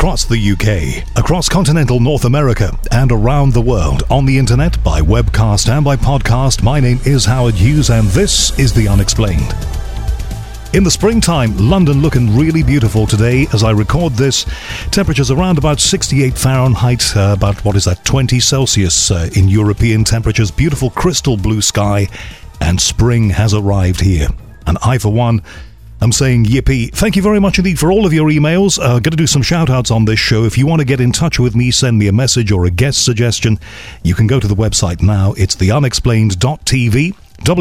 Across the UK, across continental North America, and around the world, on the internet, by webcast and by podcast, my name is Howard Hughes, and this is The Unexplained. In the springtime, London looking really beautiful today as I record this. Temperatures around about 68 Fahrenheit, about 20 Celsius in European temperatures. Beautiful crystal blue sky, and spring has arrived here. And I, for one, I'm saying yippee. Thank you very much indeed for all of your emails. Going to do some shout-outs on this show. If you want to get in touch with me, send me a message or a guest suggestion, you can go to the website now. It's theunexplained.tv,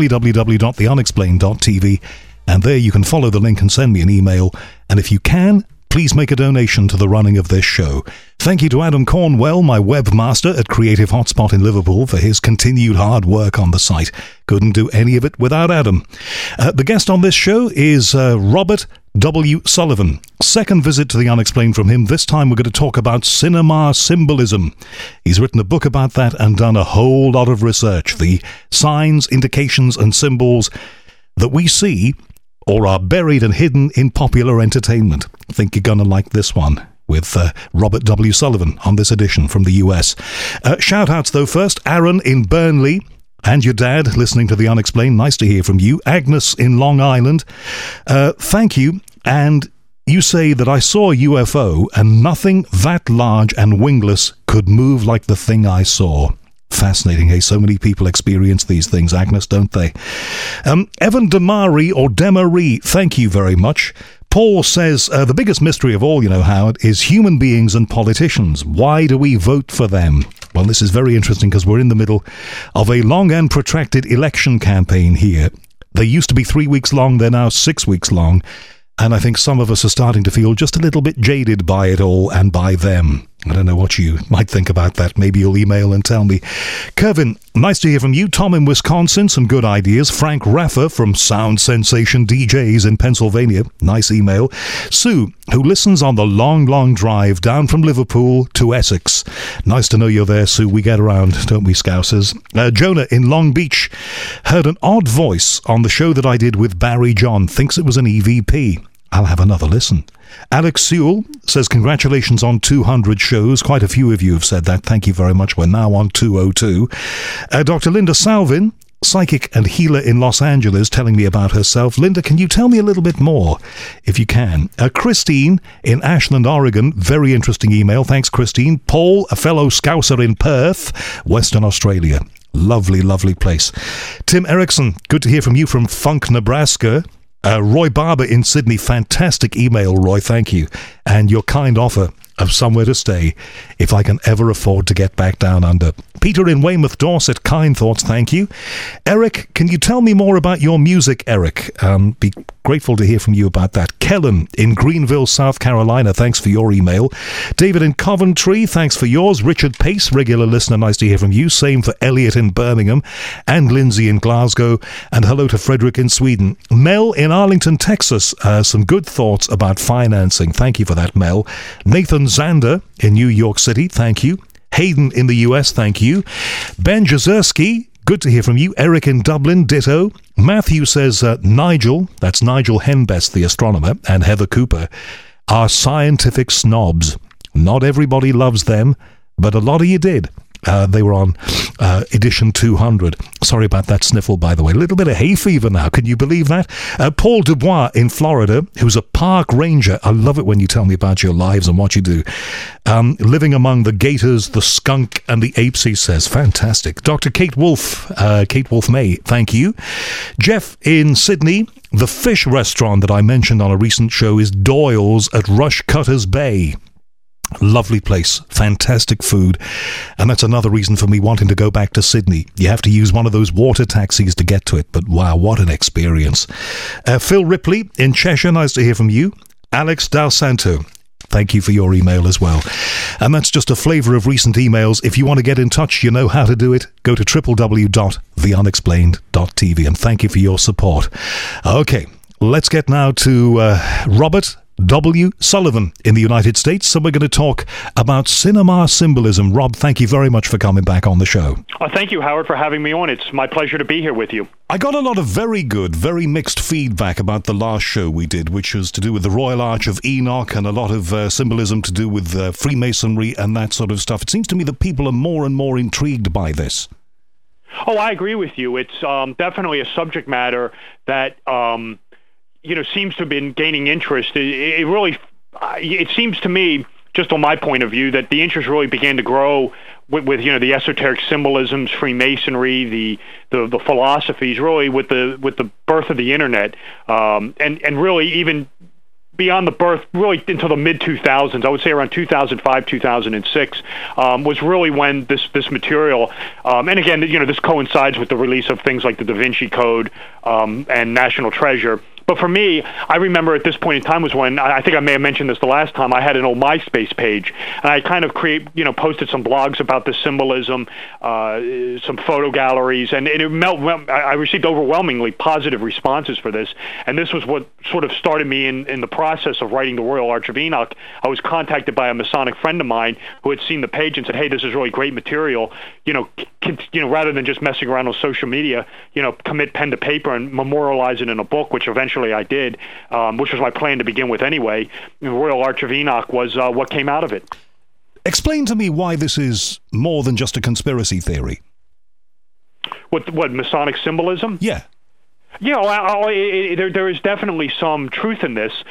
www.theunexplained.tv, and there you can follow the link and send me an email. And if you can, please make a donation to the running of this show. Thank you to Adam Cornwell, my webmaster at Creative Hotspot in Liverpool, for his continued hard work on the site. Couldn't do any of it without Adam. The guest on this show is Robert W. Sullivan. Second visit to The Unexplained from him. This time we're going to talk about cinema symbolism. He's written a book about that and done a whole lot of research. The signs, indications and symbols that we see or are buried and hidden in popular entertainment. I think you're going to like this one with Robert W. Sullivan on this edition from the US. Shout-outs, though, first. Aaron in Burnley and your dad listening to The Unexplained. Nice to hear from you. Agnes in Long Island. Thank you. And you say that I saw a UFO and nothing that large and wingless could move like the thing I saw. Fascinating, hey? So many people experience these things, Agnes, don't they? Evan Demari or Demarie, thank you very much. Paul says, the biggest mystery of all, Howard, is human beings and politicians. Why do we vote for them? Well, this is very interesting because we're in the middle of a long and protracted election campaign here. They used to be 3 weeks long, they're now 6 weeks long. And I think some of us are starting to feel just a little bit jaded by it all and by them. I don't know what you might think about that. Maybe you'll email and tell me. Kevin, nice to hear from you. Tom in Wisconsin, some good ideas. Frank Raffer from Sound Sensation DJs in Pennsylvania. Nice email. Sue, who listens on the long, long drive down from Liverpool to Essex. Nice to know you're there, Sue. We get around, don't we, Scousers? Jonah in Long Beach heard an odd voice on the show that I did with Barry John. Thinks it was an EVP. I'll have another listen. Alex Sewell says, congratulations on 200 shows. Quite a few of you have said that. Thank you very much. We're now on 202. Dr. Linda Salvin, psychic and healer in Los Angeles, telling me about herself. Linda, can you tell me a little bit more, if you can? Christine in Ashland, Oregon. Very interesting email. Thanks, Christine. Paul, a fellow Scouser in Perth, Western Australia. Lovely, lovely place. Tim Erickson, good to hear from you from Funk, Nebraska. Roy Barber in Sydney, fantastic email, Roy, thank you. And your kind offer of somewhere to stay if I can ever afford to get back down under. Peter in Weymouth, Dorset, kind thoughts, thank you. Eric, can you tell me more about your music, Eric? Be grateful to hear from you about that. Kellen in Greenville, South Carolina, thanks for your email. David in Coventry, thanks for yours. Richard Pace, regular listener, nice to hear from you. Same for Elliot in Birmingham and Lindsay in Glasgow. And hello to Frederick in Sweden. Mel in Arlington, Texas, some good thoughts about financing. Thank you for that, Mel. Nathan Zander in New York City, thank you. Hayden in the US, thank you. Ben Jazerski, good to hear from you. Eric in Dublin, ditto. Matthew says, Nigel, that's Nigel Henbest, the astronomer, and Heather Cooper, are scientific snobs. Not everybody loves them, but a lot of you did. They were on edition 200. Sorry about that sniffle, by the way. A little bit of hay fever now. Can you believe that? Paul Dubois in Florida, who's a park ranger. I love it when you tell me about your lives and what you do. Living among the gators, the skunk, and the apes, he says. Fantastic. Dr. Kate Wolf May, thank you. Jeff in Sydney. The fish restaurant that I mentioned on a recent show is Doyle's at Rushcutters Bay. Lovely place, fantastic food, and that's another reason for me wanting to go back to Sydney. You have to use one of those water taxis to get to it, but wow, what an experience. Phil Ripley in Cheshire, nice to hear from you. Alex Dal Santo, thank you for your email as well. And that's just a flavour of recent emails. If you want to get in touch, you know how to do it. Go to www.theunexplained.tv, and thank you for your support. Okay, Let's get now to Robert W. Sullivan in the United States. So we're going to talk about cinema symbolism. Rob, thank you very much for coming back on the show. Thank you, Howard, for having me on. It's my pleasure to be here with you. I got a lot of very good, very mixed feedback about the last show we did, which was to do with the Royal Arch of Enoch and a lot of symbolism to do with Freemasonry and that sort of stuff. It seems to me that people are more and more intrigued by this. Oh, I agree with you. It's definitely a subject matter that seems to have been gaining interest. It seems to me, just on my point of view, that the interest really began to grow with the esoteric symbolisms, Freemasonry, the philosophies, really with the birth of the internet, and really even beyond the birth, really into the mid-2000s, I would say around 2005, 2006, was really when this material, and again, this coincides with the release of things like the Da Vinci Code and National Treasure. But for me, I remember at this point in time was when, I think I may have mentioned this the last time, I had an old MySpace page, and I kind of posted some blogs about the symbolism, some photo galleries, and I received overwhelmingly positive responses for this, and this was what sort of started me in the process of writing the Royal Arch of Enoch. I was contacted by a Masonic friend of mine who had seen the page and said, hey, this is really great material, rather than just messing around on social media, commit pen to paper and memorialize it in a book, which eventually I did, which was my plan to begin with anyway. The Royal Arch of Enoch was what came out of it. Explain to me why this is more than just a conspiracy theory. What Masonic symbolism? Yeah. Yeah, there is definitely some truth in this.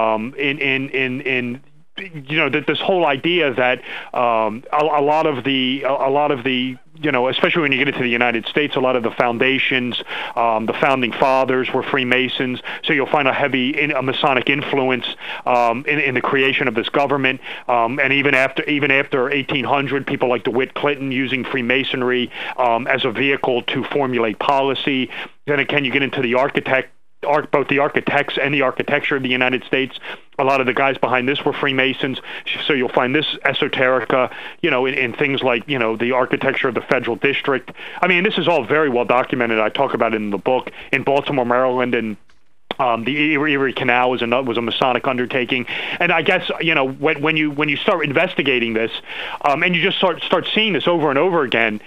This whole idea that a lot of the especially when you get into the United States, a lot of the foundations, the founding fathers were Freemasons, so you'll find a Masonic influence in the creation of this government, and even after 1800, people like DeWitt Clinton using Freemasonry as a vehicle to formulate policy. Then again, you get into the both the architects and the architecture of the United States. A lot of the guys behind this were Freemasons, so you'll find this esoterica, in things like, the architecture of the Federal District. I mean, this is all very well documented. I talk about it in the book. In Baltimore, Maryland, and the Erie Canal was a Masonic undertaking, and I guess when you start investigating this, and you just start seeing this over and over again,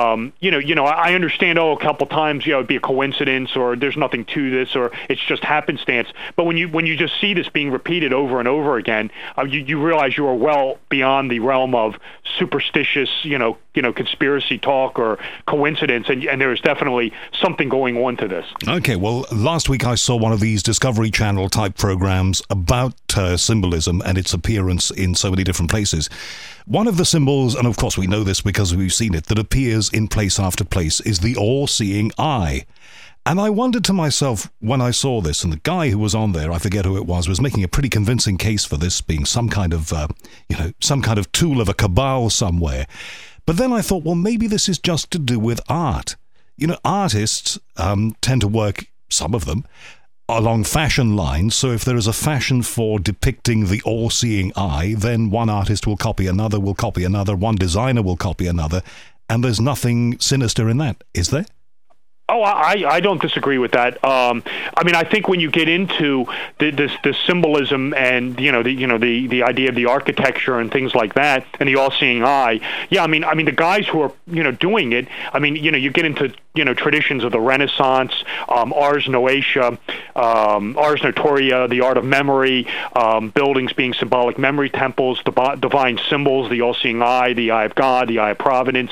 I understand. A couple times, it'd be a coincidence, or there's nothing to this, or it's just happenstance. But when you just see this being repeated over and over again, you realize you are well beyond the realm of superstitious, conspiracy talk or coincidence, and there is definitely something going on to this. Okay, well, last week I saw one of these Discovery Channel type programs about symbolism and its appearance in so many different places. One of the symbols, and of course we know this because we've seen it, that appears in place after place is the all-seeing eye. And I wondered to myself when I saw this, and the guy who was on there, I forget who it was making a pretty convincing case for this being some kind of tool of a cabal somewhere. But then I thought, well, maybe this is just to do with art. Artists tend to work, some of them, along fashion lines, so if there is a fashion for depicting the all-seeing eye, then one artist will copy another, one designer will copy another, and there's nothing sinister in that, is there? Oh, I don't disagree with that. I think when you get into this symbolism and the idea of the architecture and things like that, and the all-seeing eye, yeah, the guys who are doing it, you get into traditions of the Renaissance, Ars Noetia, Ars Notoria, the art of memory, buildings being symbolic memory temples, divine symbols, the all-seeing eye, the eye of God, the eye of providence.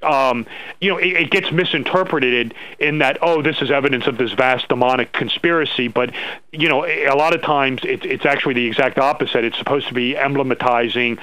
It gets misinterpreted in that, this is evidence of this vast demonic conspiracy, but a lot of times it's actually the exact opposite. It's supposed to be emblematizing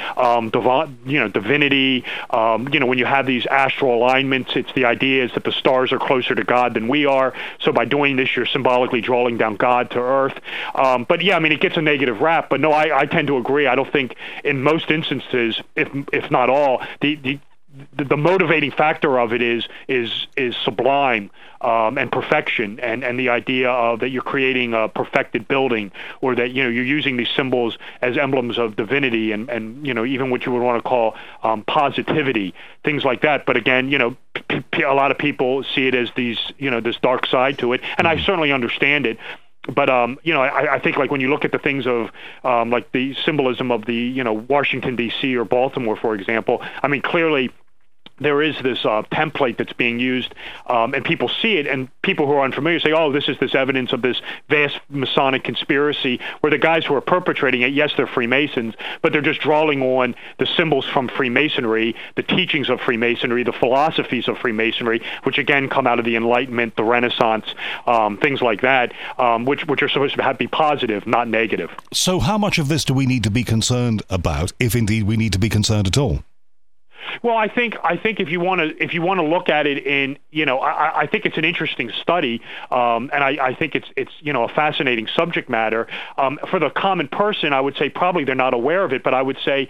divinity. When you have these astral alignments, it's the idea is that the stars are closer to God than we are. So by doing this, you're symbolically drawing down God to earth. But yeah, it gets a negative rap. But no, I tend to agree. I don't think in most instances, if not all, the motivating factor of it is sublime and perfection, and the idea of that you're creating a perfected building, or that you're using these symbols as emblems of divinity, and even what you would want to call positivity, things like that. But again, a lot of people see it as these this dark side to it, and I certainly understand it. But I think like when you look at the things of like the symbolism of the Washington D.C. or Baltimore, for example, I mean clearly there is this template that's being used, and people see it, and people who are unfamiliar say, oh, this is this evidence of this vast Masonic conspiracy, where the guys who are perpetrating it, yes, they're Freemasons, but they're just drawing on the symbols from Freemasonry, the teachings of Freemasonry, the philosophies of Freemasonry, which again come out of the Enlightenment, the Renaissance, things like that, which are supposed to be positive, not negative. So how much of this do we need to be concerned about, if indeed we need to be concerned at all? Well, I think if you want to look at it in, I think it's an interesting study, and I think it's a fascinating subject matter. For the common person, I would say probably they're not aware of it, but I would say,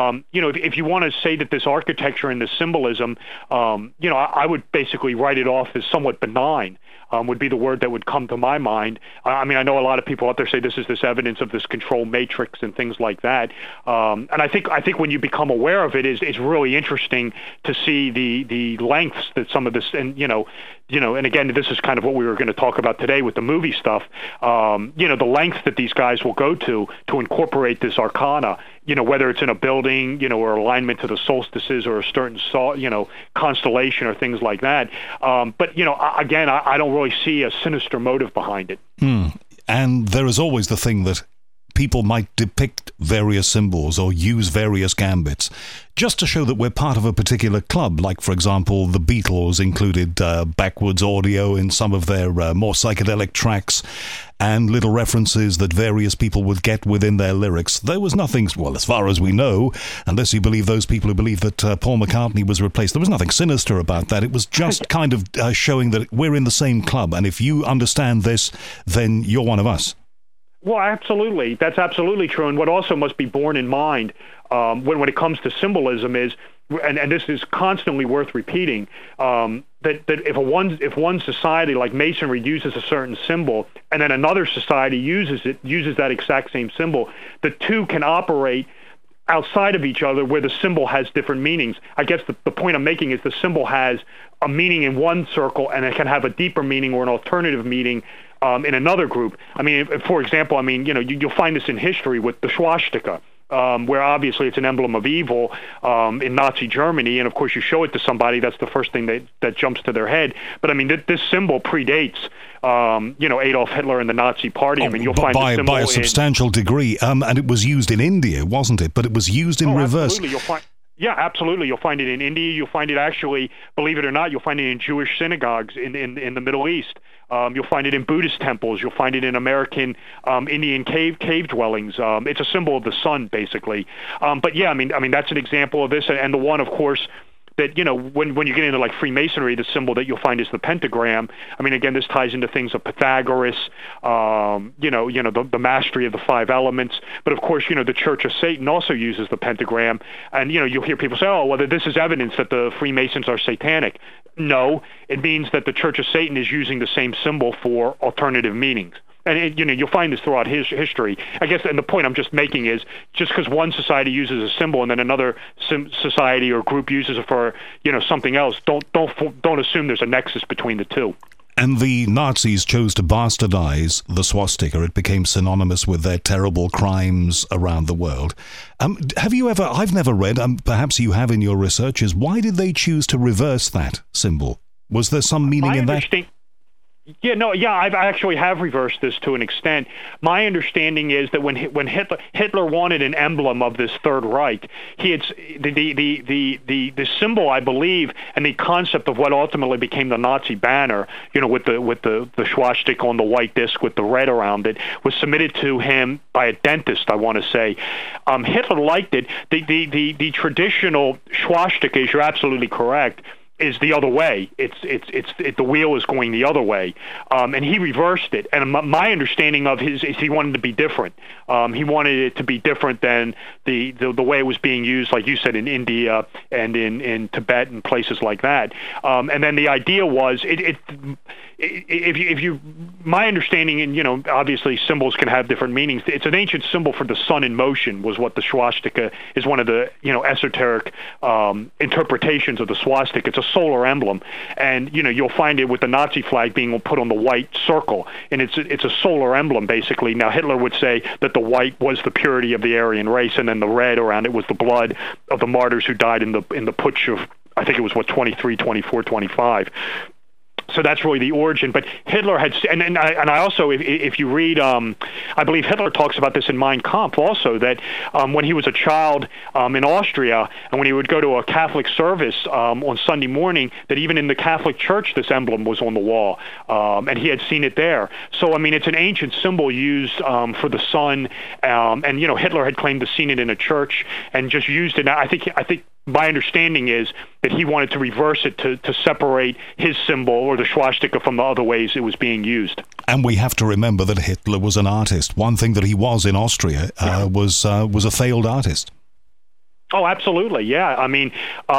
if you want to say that this architecture and this symbolism, I would basically write it off as somewhat benign. Would be the word that would come to my mind. I mean, I know a lot of people out there say this is this evidence of this control matrix and things like that. And I think when you become aware of it, it's really interesting to see the lengths that some of this, and and again, this is kind of what we were going to talk about today with the movie stuff. The lengths that these guys will go to incorporate this arcana. Whether it's in a building, or alignment to the solstices or a certain, constellation or things like that. But again, I don't really see a sinister motive behind it. And there is always the thing that people might depict various symbols or use various gambits just to show that we're part of a particular club. Like, for example, the Beatles included backwards audio in some of their more psychedelic tracks, and little references that various people would get within their lyrics. There was nothing, well, as far as we know, unless you believe those people who believe that Paul McCartney was replaced, there was nothing sinister about that. It was just kind of showing that we're in the same club, and if you understand this, then you're one of us. Well, absolutely. That's absolutely true. And what also must be borne in mind when it comes to symbolism is, and this is constantly worth repeating, that if one society like Masonry uses a certain symbol and then another society uses that exact same symbol, the two can operate outside of each other where the symbol has different meanings. I guess the point I'm making is the symbol has a meaning in one circle and it can have a deeper meaning or an alternative meaning in another group. I mean, for example, you'll find this in history with the swastika, where obviously it's an emblem of evil in Nazi Germany, and of course you show it to somebody, that's the first thing that jumps to their head. But I mean, this symbol predates, Adolf Hitler and the Nazi Party. I mean, you'll find the symbol by a substantial degree, and it was used in India, wasn't it? But it was used in reverse. Absolutely. Yeah, absolutely. You'll find it in India. You'll find it actually, believe it or not, you'll find it in Jewish synagogues in the Middle East. You'll find it in Buddhist temples. You'll find it in American Indian cave dwellings. It's a symbol of the sun, basically. But yeah, I mean that's an example of this, and the one, of course, that when you get into like Freemasonry, the symbol that you'll find is the pentagram. I mean, again, this ties into things of Pythagoras, the mastery of the five elements. But of course, the Church of Satan also uses the pentagram, and you'll hear people say, "Oh, well, this is evidence that the Freemasons are satanic." No, it means that the Church of Satan is using the same symbol for alternative meanings. And you'll find this throughout history. I guess, and the point I'm just making is, just because one society uses a symbol and then another society or group uses it for something else, don't assume there's a nexus between the two. And the Nazis chose to bastardize the swastika. It became synonymous with their terrible crimes around the world. Have you ever? I've never read. Perhaps you have in your researches. Why did they choose to reverse that symbol? Was there some meaning in that? I actually have reversed this to an extent. My understanding is that when Hitler wanted an emblem of this Third Reich, he had the symbol, I believe, and the concept of what ultimately became the Nazi banner, with the swastika on the white disc with the red around it, was submitted to him by a dentist, I want to say. Hitler liked it. The traditional swastika, you're absolutely correct, is the other way. The wheel is going the other way, and he reversed it. And my understanding of his is he wanted to be different. He wanted it to be different than the way it was being used, like you said, in India and in Tibet and places like that. And then the idea was my understanding, and obviously symbols can have different meanings. It's an ancient symbol for the sun in motion, was what the swastika is. One of the esoteric interpretations of the swastika. It's a solar emblem, and you'll find it with the Nazi flag being put on the white circle, and it's a solar emblem basically. Now Hitler would say that the white was the purity of the Aryan race, and then the red around it was the blood of the martyrs who died in the putsch of, I think it was 23, 24, 25. So that's really the origin. But Hitler had, and I also, if you read, I believe Hitler talks about this in Mein Kampf also, that when he was a child in Austria, and when he would go to a Catholic service on Sunday morning, that even in the Catholic Church this emblem was on the wall, and he had seen it there. So I mean, it's an ancient symbol used for the sun, and Hitler had claimed to have seen it in a church and just used it. I think my understanding is that he wanted to reverse it to separate his symbol or the swastika from the other ways it was being used. And we have to remember that Hitler was an artist. One thing that he was in Austria was a failed artist. Oh, absolutely, yeah. I mean,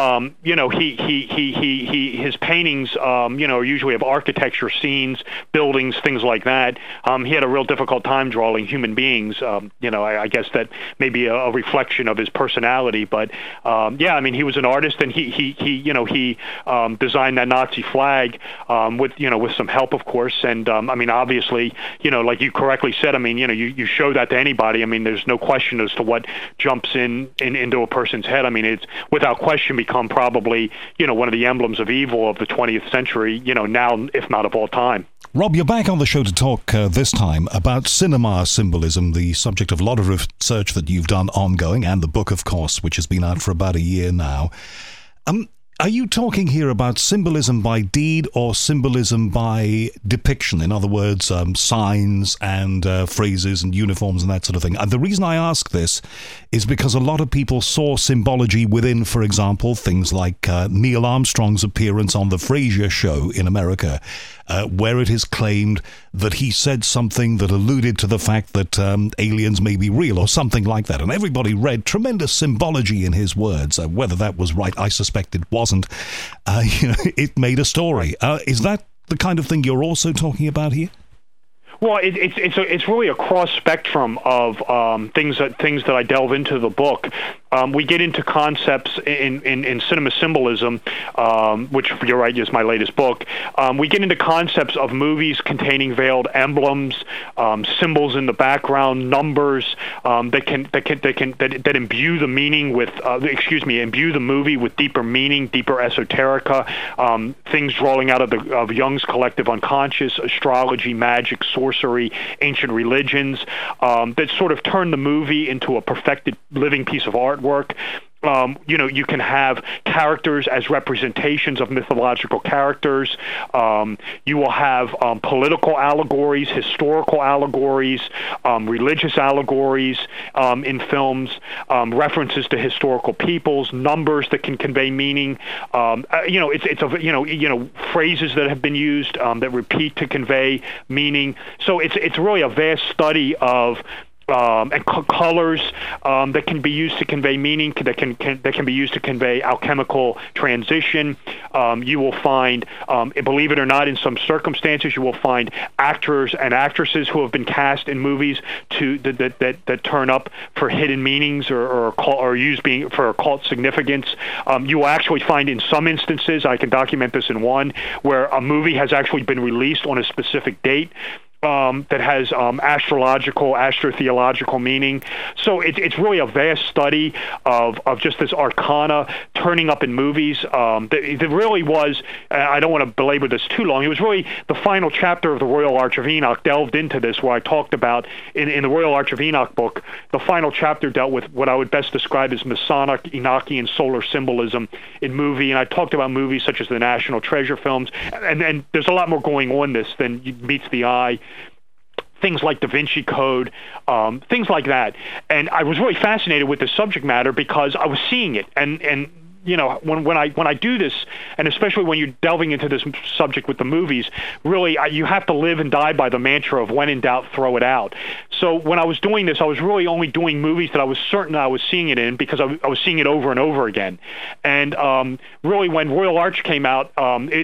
his paintings, are usually of architecture, scenes, buildings, things like that. He had a real difficult time drawing human beings. I guess that may be a reflection of his personality. But yeah, I mean, he was an artist, and he designed that Nazi flag with some help, of course. And I mean, obviously, like you correctly said, I mean, you show that to anybody. I mean, there's no question as to what jumps into a person's head. I mean, it's without question become probably, one of the emblems of evil of the 20th century, now, if not of all time. Rob, you're back on the show to talk this time about cinema symbolism, the subject of a lot of research that you've done ongoing, and the book, of course, which has been out for about a year now. Are you talking here about symbolism by deed or symbolism by depiction? In other words, signs and phrases and uniforms and that sort of thing. And the reason I ask this is because a lot of people saw symbology within, for example, things like Neil Armstrong's appearance on The Frasier Show in America, where it is claimed that he said something that alluded to the fact that aliens may be real or something like that. And everybody read tremendous symbology in his words. Whether that was right, I suspect it wasn't. It made a story. Is that the kind of thing you're also talking about here? Well, it's really a cross spectrum of things that I delve into the book. We get into concepts in cinema symbolism, which you're right is my latest book. We get into concepts of movies containing veiled emblems, symbols in the background, numbers that imbue the meaning with imbue the movie with deeper meaning, deeper esoterica, things rolling out of Jung's collective unconscious, astrology, magic, sorcery, ancient religions, that sort of turn the movie into a perfected living piece of artwork. You can have characters as representations of mythological characters. You will have political allegories, historical allegories, religious allegories in films, references to historical peoples, numbers that can convey meaning. Phrases that have been used that repeat to convey meaning. So it's really a vast study of and colors that can be used to convey meaning, that can be used to convey alchemical transition. You will find, believe it or not, in some circumstances, you will find actors and actresses who have been cast in movies that turn up for hidden meanings or used being for occult significance. You will actually find in some instances, I can document this in one, where a movie has actually been released on a specific date. That has astrotheological meaning. So it's really a vast study of just this arcana turning up in movies. That really was, I don't want to belabor this too long, it was really the final chapter of the Royal Arch of Enoch delved into this, where I talked about, in the Royal Arch of Enoch book, the final chapter dealt with what I would best describe as Masonic, Enochian solar symbolism in movie, and I talked about movies such as the National Treasure films, and there's a lot more going on this than meets the eye. Things like Da Vinci Code, things like that. And I was really fascinated with the subject matter because I was seeing it. And when I do this, and especially when you're delving into this subject with the movies, really you have to live and die by the mantra of when in doubt, throw it out. So when I was doing this, I was really only doing movies that I was certain I was seeing it in, because I was seeing it over and over again. And really, when Royal Arch came out,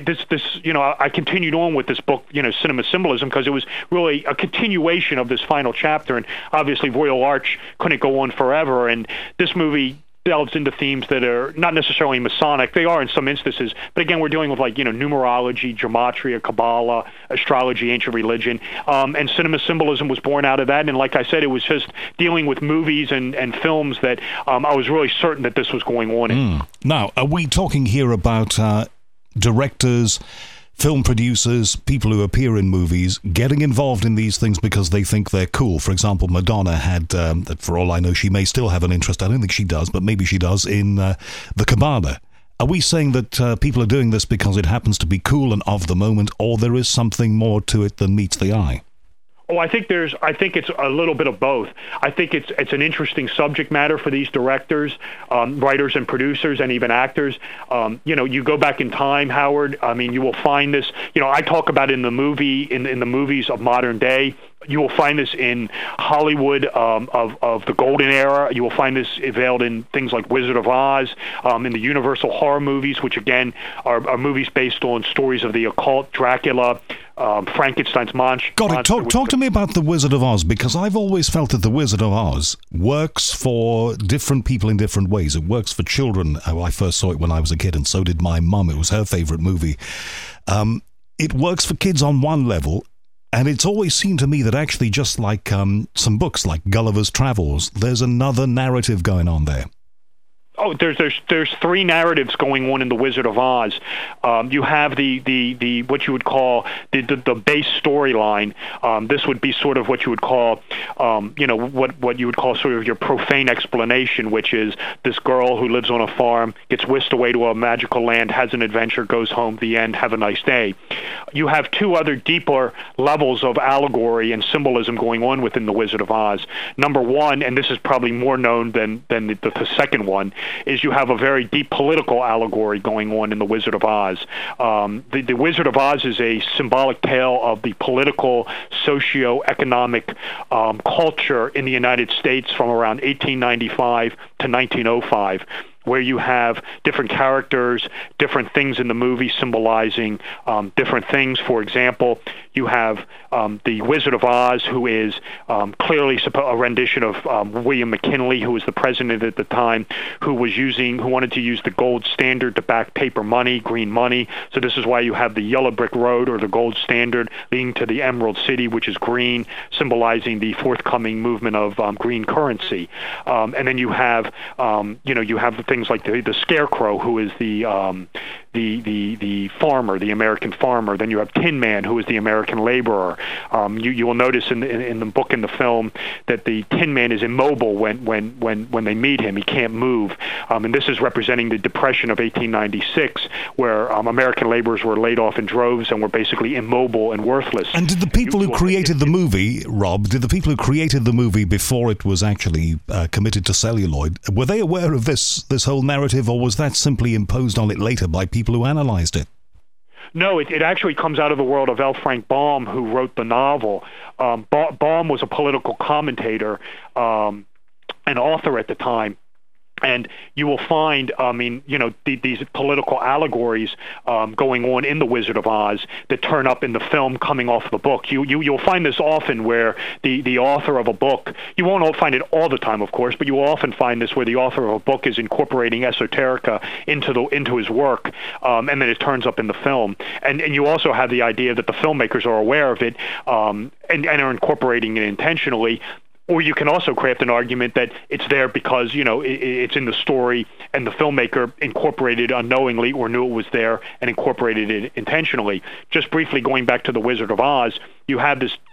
I continued on with this book, Cinema Symbolism, because it was really a continuation of this final chapter. And obviously, Royal Arch couldn't go on forever, and this movie delves into themes that are not necessarily Masonic. They are in some instances, but again, we're dealing with numerology, gematria, Kabbalah, astrology, ancient religion, and Cinema Symbolism was born out of that. And like I said, it was just dealing with movies and films that I was really certain that this was going on in. Now, are we talking here about directors, film producers, people who appear in movies, getting involved in these things because they think they're cool? For example, Madonna had, for all I know, she may still have an interest, I don't think she does, but maybe she does, in the Kabbalah. Are we saying that people are doing this because it happens to be cool and of the moment, or there is something more to it than meets the eye? Oh, I think it's a little bit of both. I think it's an interesting subject matter for these directors, writers and producers, and even actors. You go back in time, Howard. I mean, you will find this. I talk about it in the movies of modern day. You will find this in Hollywood of the golden era. You will find this veiled in things like Wizard of Oz, in the Universal horror movies, which again are movies based on stories of the occult, Dracula, Frankenstein's monster. Got it. Talk to me about the Wizard of Oz, because I've always felt that the Wizard of Oz works for different people in different ways. It works for children. I first saw it when I was a kid, and so did my mum. It was her favorite movie. It works for kids on one level. And it's always seemed to me that actually, just like some books like Gulliver's Travels, there's another narrative going on there. Oh, there's three narratives going on in The Wizard of Oz. You have the what you would call the base storyline. This would be sort of what you would call, what you would call sort of your profane explanation, which is this girl who lives on a farm, gets whisked away to a magical land, has an adventure, goes home, the end, have a nice day. You have two other deeper levels of allegory and symbolism going on within The Wizard of Oz. Number one, and this is probably more known than the second one, is you have a very deep political allegory going on in The Wizard of Oz. The Wizard of Oz is a symbolic tale of the political, socio-economic culture in the United States from around 1895 to 1905. Where you have different characters, different things in the movie symbolizing different things. For example, you have the Wizard of Oz, who is clearly a rendition of William McKinley, who was the president at the time, who wanted to use the gold standard to back paper money, green money. So this is why you have the yellow brick road, or the gold standard, leading to the Emerald City, which is green, symbolizing the forthcoming movement of green currency. And then you have, you have the things like the Scarecrow, who is the farmer, the American farmer. Then you have Tin Man, who is the American laborer. You will notice in the book and the film that the Tin Man is immobile when they meet him. He can't move, and this is representing the Depression of 1896, where American laborers were laid off in droves and were basically immobile and worthless. And did the people who created the movie, Rob, before it was actually committed to celluloid, were they aware of this whole narrative, or was that simply imposed on it later by people who analyzed it? No, it actually comes out of the world of L. Frank Baum, who wrote the novel. Baum was a political commentator, an author at the time. And you will find, these political allegories going on in The Wizard of Oz that turn up in the film coming off the book. You'll find this often where the author of a book, you won't find it all the time, of course, but you will often find this where the author of a book is incorporating esoterica into his work, and then it turns up in the film. And you also have the idea that the filmmakers are aware of it and are incorporating it intentionally. Or you can also craft an argument that it's there because, it's in the story and the filmmaker incorporated it unknowingly or knew it was there and incorporated it intentionally. Just briefly going back to The Wizard of Oz, you have this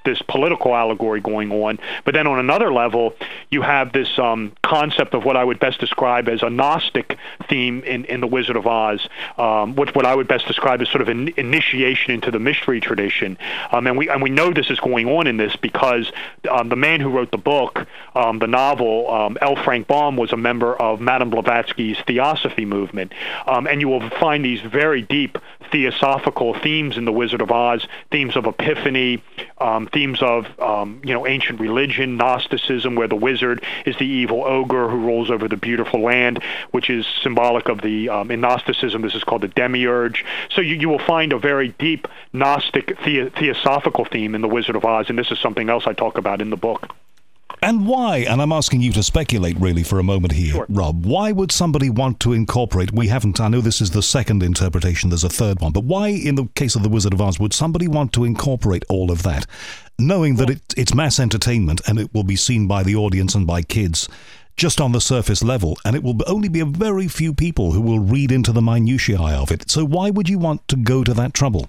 this political allegory going on. But then on another level, you have this concept of what I would best describe as a Gnostic theme in The Wizard of Oz, what I would best describe as sort of an initiation into the mystery tradition. And we know this is going on in this because the man who wrote the book, the novel, L. Frank Baum, was a member of Madame Blavatsky's Theosophy movement. And you will find these very deep theosophical themes in The Wizard of Oz, themes of epiphany, themes of ancient religion, Gnosticism, where the wizard is the evil ogre who rules over the beautiful land, which is symbolic of the in Gnosticism this is called the demiurge. So you will find a very deep Gnostic theosophical theme in The Wizard of Oz, and this is something else I talk about in the book. And why, and I'm asking you to speculate really for a moment here, sure, Rob, why would somebody want to incorporate, I know this is the second interpretation, there's a third one, but why in the case of The Wizard of Oz would somebody want to incorporate all of that, knowing that it's mass entertainment and it will be seen by the audience and by kids just on the surface level, and it will only be a very few people who will read into the minutiae of it. So why would you want to go to that trouble?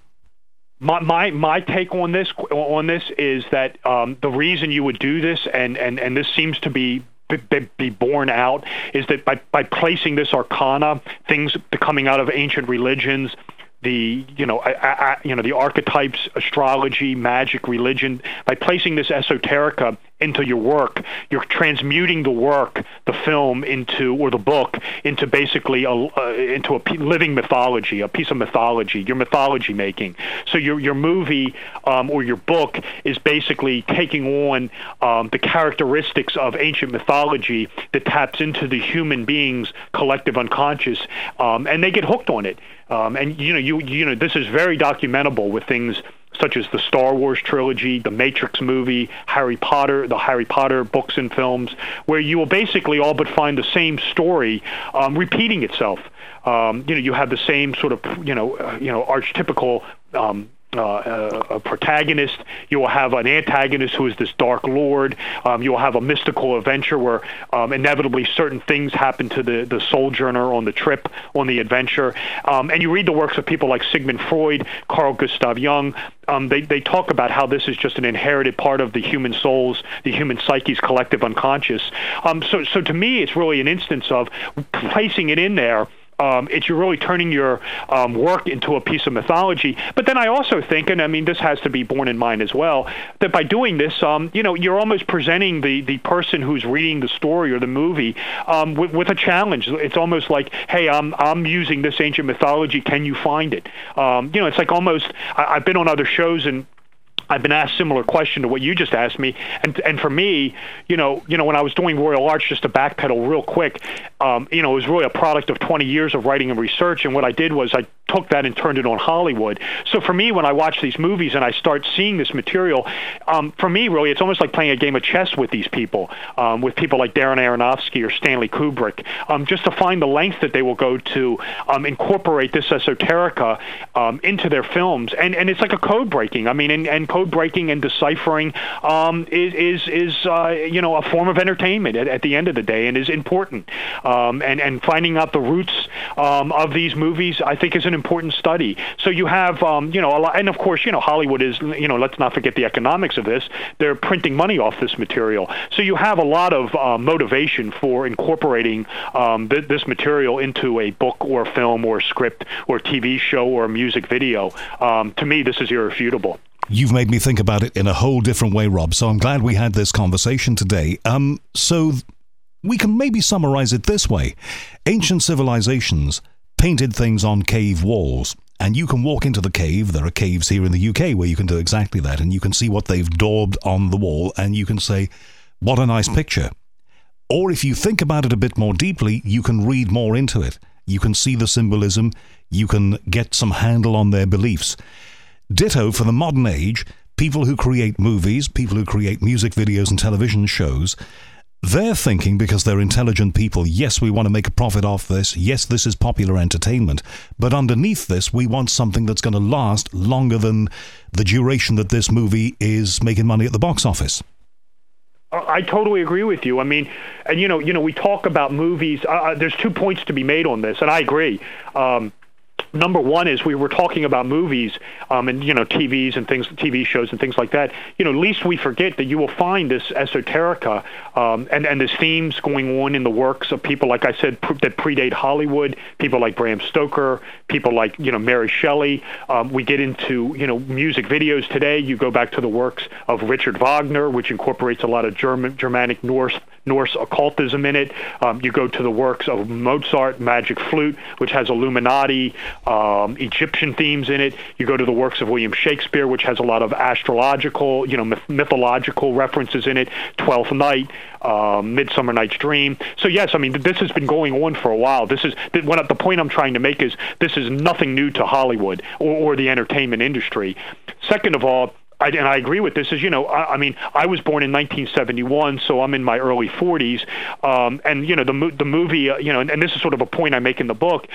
My take on this is that the reason you would do this, and this seems to be borne out, is that by placing this arcana, things coming out of ancient religions, the archetypes, astrology, magic, religion, by placing this esoterica into your work, you're transmuting the work, the film or the book into basically into a living mythology, a piece of mythology. You're mythology making. So your movie or your book is basically taking on the characteristics of ancient mythology that taps into the human being's collective unconscious, and they get hooked on it. And this is very documentable with things such as the Star Wars trilogy, the Matrix movie, the Harry Potter books and films, where you will basically all but find the same story repeating itself. You have the same sort of archetypical a protagonist. You will have an antagonist who is this dark lord. You will have a mystical adventure where inevitably certain things happen to the sojourner on the trip, on the adventure. And you read the works of people like Sigmund Freud, Carl Gustav Jung. They talk about how this is just an inherited part of the human soul's, the human psyche's collective unconscious. So to me, it's really an instance of placing it in there. You're really turning your work into a piece of mythology. But then I also think, and I mean this has to be borne in mind as well, that by doing this, you're almost presenting the person who's reading the story or the movie with a challenge. It's almost like, hey, I'm using this ancient mythology. Can you find it? It's like almost. I've been on other shows and I've been asked a similar question to what you just asked me, and for me, when I was doing Royal Arts, just to backpedal real quick, it was really a product of 20 years of writing and research, and what I did was I took that and turned it on Hollywood. So for me, when I watch these movies and I start seeing this material, for me, really, it's almost like playing a game of chess with these people, with people like Darren Aronofsky or Stanley Kubrick, just to find the length that they will go to incorporate this esoterica into their films, and it's like a code breaking. I mean, and code breaking and deciphering is a form of entertainment at the end of the day, and is important. And finding out the roots of these movies, I think, is an important study. So you have a lot, and of course, Hollywood is, let's not forget the economics of this. They're printing money off this material. So you have a lot of motivation for incorporating this material into a book or film or script or TV show or music video. To me, this is irrefutable. You've made me think about it in a whole different way, Rob, so I'm glad we had this conversation today. So we can maybe summarize it this way. Ancient civilizations painted things on cave walls, and you can walk into the cave. There are caves here in the UK where you can do exactly that, and you can see what they've daubed on the wall, and you can say, what a nice picture. Or if you think about it a bit more deeply, you can read more into it. You can see the symbolism. You can get some handle on their beliefs. Ditto for the modern age, people who create movies, people who create music videos and television shows, they're thinking, because they're intelligent people, yes, we want to make a profit off this, yes, this is popular entertainment, but underneath this, we want something that's going to last longer than the duration that this movie is making money at the box office. I totally agree with you. I mean, and we talk about movies. There's 2 points to be made on this, and I agree. Number one is we were talking about movies and, TV shows and things like that. Least we forget that you will find this esoterica and there's themes going on in the works of people, like I said, that predate Hollywood, people like Bram Stoker, people like, Mary Shelley. We get into, music videos today. You go back to the works of Richard Wagner, which incorporates a lot of Germanic Norse occultism in it. You go to the works of Mozart, Magic Flute, which has Illuminati, Egyptian themes in it. You go to the works of William Shakespeare, which has a lot of astrological, mythological references in it. Twelfth Night, Midsummer Night's Dream. So yes, this has been going on for a while. The point I'm trying to make is this is nothing new to Hollywood or the entertainment industry. Second of all, I agree with this, I was born in 1971, so I'm in my early 40s, and the movie, and this is sort of a point I make in the book,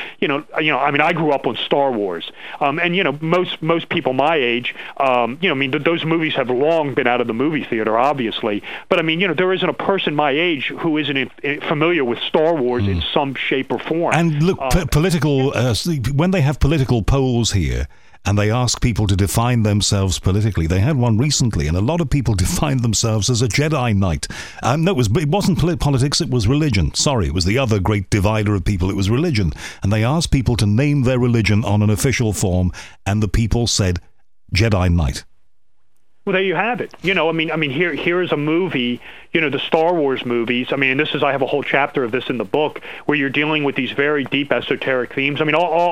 I grew up on Star Wars, and most people my age, those movies have long been out of the movie theater, obviously, but there isn't a person my age who isn't familiar with Star Wars in some shape or form. And look, political, when they have political polls here, and they ask people to define themselves politically. They had one recently, and a lot of people defined themselves as a Jedi Knight. No, it wasn't politics, it was religion. Sorry, it was the other great divider of people. It was religion. And they asked people to name their religion on an official form, and the people said Jedi Knight. Well, there you have it. Here is a movie, the Star Wars movies. I have a whole chapter of this in the book where you're dealing with these very deep esoteric themes.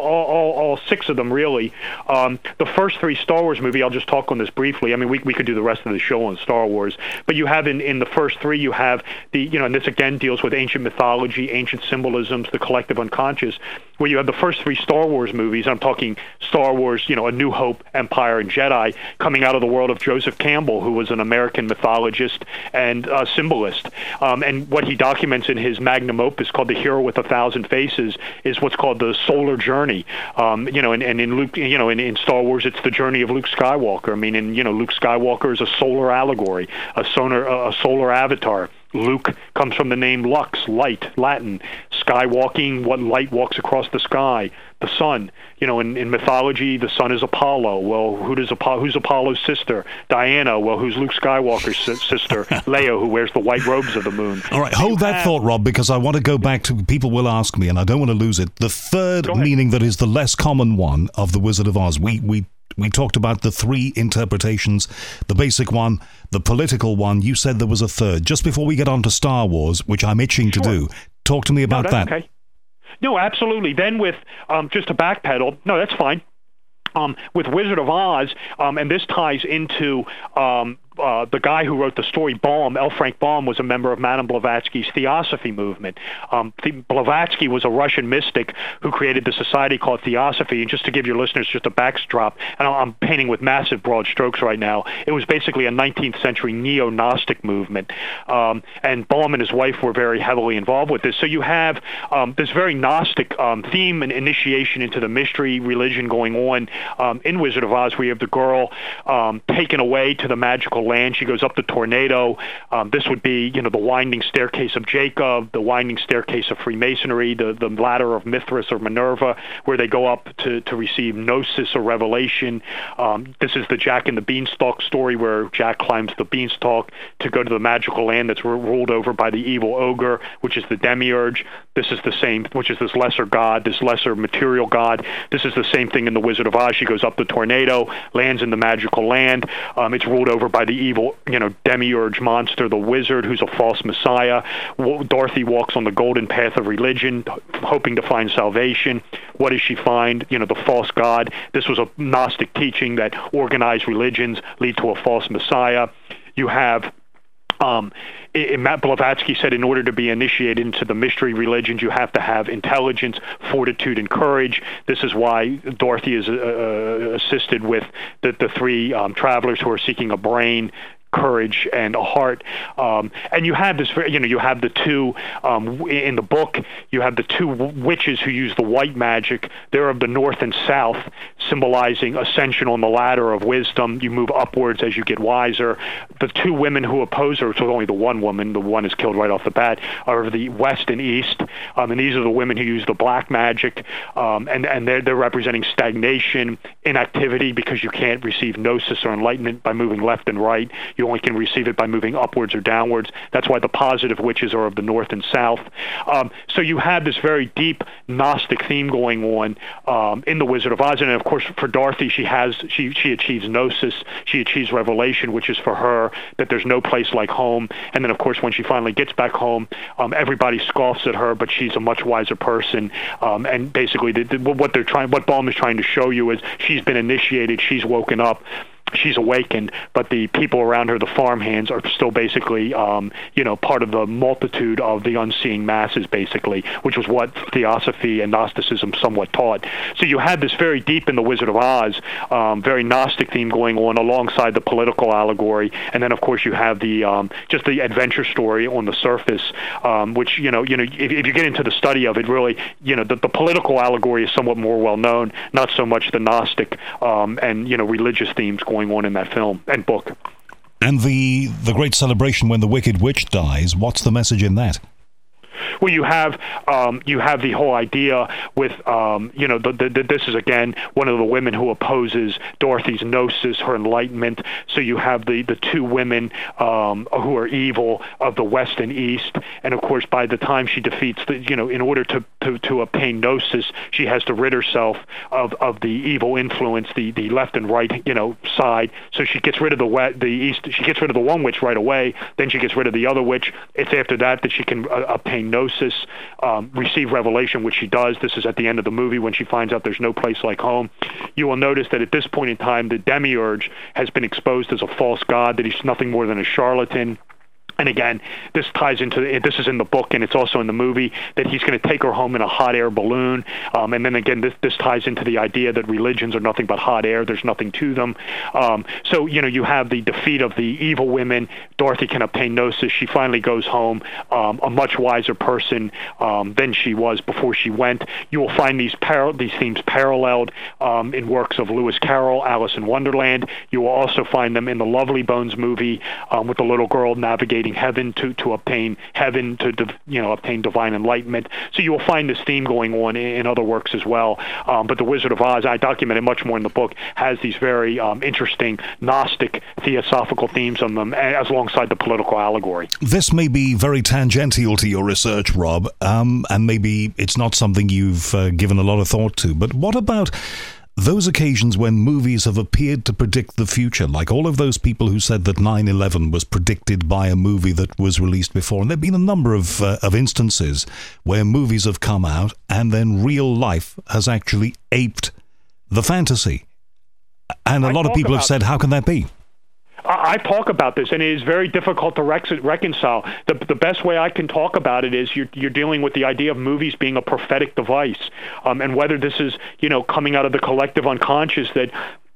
All six of them, really. The first three Star Wars movie, I'll just talk on this briefly. We could do the rest of the show on Star Wars. But you have in the first three, you have and this again deals with ancient mythology, ancient symbolisms, the collective unconscious, where you have the first three Star Wars movies. I'm talking Star Wars, A New Hope, Empire, and Jedi, coming out of the world of Joseph Campbell, who was an American mythologist and symbolist. And what he documents in his magnum opus called The Hero with 1,000 Faces is what's called the solar journey. And in Luke, in Star Wars, it's the journey of Luke Skywalker. Luke Skywalker is a solar allegory, a solar avatar. Luke comes from the name lux, light, Latin. Skywalking, what light walks across the sky? The sun. In mythology, the sun is Apollo. Well, who's Apollo's sister? Diana. Well, who's Luke Skywalker's sister? Leia, who wears the white robes of the moon. All right, hold that thought, Rob, because I want to go back to, people will ask me, and I don't want to lose it. The third meaning that is the less common one of The Wizard of Oz. We talked about the three interpretations, the basic one, the political one. You said there was a third. Just before we get on to Star Wars, which I'm itching to do, talk to me about that. Okay. No, absolutely. Then with, just to backpedal, no, that's fine. With Wizard of Oz, and this ties into the guy who wrote the story, Baum, L. Frank Baum, was a member of Madame Blavatsky's Theosophy movement. Blavatsky was a Russian mystic who created the society called Theosophy. And just to give your listeners just a backdrop, and I'm painting with massive broad strokes right now, it was basically a 19th century neo-Gnostic movement. And Baum and his wife were very heavily involved with this. So you have this very Gnostic theme and initiation into the mystery religion going on in Wizard of Oz, where you have the girl taken away to the magical land. She goes up the tornado. This would be, the winding staircase of Jacob, the winding staircase of Freemasonry, the ladder of Mithras or Minerva, where they go up to receive gnosis or revelation. This is the Jack and the Beanstalk story, where Jack climbs the beanstalk to go to the magical land that's ruled over by the evil ogre, which is the demiurge. This is the same, which is this lesser god, this lesser material god. This is the same thing in the Wizard of Oz. She goes up the tornado, lands in the magical land. It's ruled over by the evil, demiurge monster, the wizard, who's a false messiah. Dorothy walks on the golden path of religion, hoping to find salvation. What does she find? The false god. This was a Gnostic teaching that organized religions lead to a false messiah. You have Matt Blavatsky said in order to be initiated into the mystery religions, you have to have intelligence, fortitude, and courage. This is why Dorothy is assisted with the three travelers who are seeking a brain, courage and a heart. And you have this, you have the two, in the book, you have the two witches who use the white magic. They're of the north and south, symbolizing ascension on the ladder of wisdom. You move upwards as you get wiser. The two women who oppose her, so only the one woman, the one is killed right off the bat, are of the west and east. And these are the women who use the black magic. And they're representing stagnation, inactivity, because you can't receive gnosis or enlightenment by moving left and right. You only can receive it by moving upwards or downwards. That's why the positive witches are of the north and south. So you have this very deep Gnostic theme going on in The Wizard of Oz. And of course, for Dorothy, she achieves gnosis. She achieves revelation, which is for her that there's no place like home. And then, of course, when she finally gets back home, everybody scoffs at her, but she's a much wiser person. And basically, what Baum is trying to show you is she's been initiated, she's woken up, she's awakened, but the people around her, the farmhands, are still basically, part of the multitude of the unseeing masses, basically, which was what Theosophy and Gnosticism somewhat taught. So you had this very deep in The Wizard of Oz, very Gnostic theme going on alongside the political allegory, and then of course you have the just the adventure story on the surface, which if you get into the study of it, really, the political allegory is somewhat more well known, not so much the Gnostic and religious themes going on in that film and book. And the great celebration when the Wicked Witch dies, what's the message in that? Well, you have the whole idea with this is again one of the women who opposes Dorothy's gnosis, her enlightenment. So you have the two women who are evil of the west and east, and of course by the time she defeats in order to obtain gnosis, she has to rid herself of the evil influence, the left and right side. So she gets rid of the east. She gets rid of the one witch right away. Then she gets rid of the other witch. It's after that she can obtain gnosis, receive revelation, which she does. This is at the end of the movie when she finds out there's no place like home. You will notice that at this point in time, the demiurge has been exposed as a false god, that he's nothing more than a charlatan. And again, this ties into this is in the book and it's also in the movie, that he's going to take her home in a hot air balloon. And then again, this ties into the idea that religions are nothing but hot air. There's nothing to them. So you have the defeat of the evil women. Dorothy can obtain gnosis. She finally goes home, a much wiser person than she was before she went. You will find these themes paralleled in works of Lewis Carroll, Alice in Wonderland. You will also find them in the Lovely Bones movie with the little girl navigating heaven to obtain heaven, to obtain divine enlightenment. So you will find this theme going on in other works as well. But The Wizard of Oz, I documented much more in the book, has these very interesting Gnostic theosophical themes on them, as alongside the political allegory. This may be very tangential to your research, Rob, and maybe it's not something you've given a lot of thought to, but what about those occasions when movies have appeared to predict the future, like all of those people who said that 9/11 was predicted by a movie that was released before? And there have been a number of instances where movies have come out and then real life has actually aped the fantasy. And a lot of people have said, how can that be? I talk about this, and it is very difficult to reconcile. The best way I can talk about it is you're dealing with the idea of movies being a prophetic device, and whether this is coming out of the collective unconscious that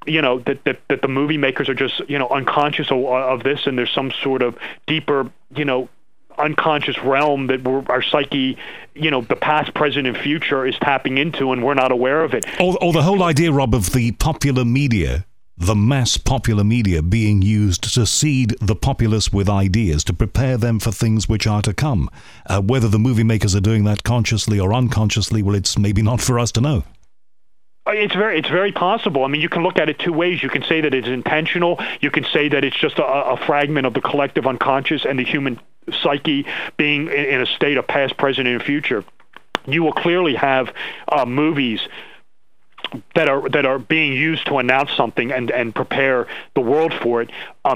that the movie makers are just unconscious of this, and there's some sort of deeper unconscious realm that our psyche, the past, present, and future is tapping into, and we're not aware of it. Or the whole idea, Rob, of the popular media, the mass popular media being used to seed the populace with ideas, to prepare them for things which are to come. Whether the movie makers are doing that consciously or unconsciously, well, it's maybe not for us to know. It's very possible. I mean, you can look at it two ways. You can say that it's intentional. You can say that it's just a fragment of the collective unconscious and the human psyche being in a state of past, present, and future. You will clearly have movies that are being used to announce something and prepare the world for it.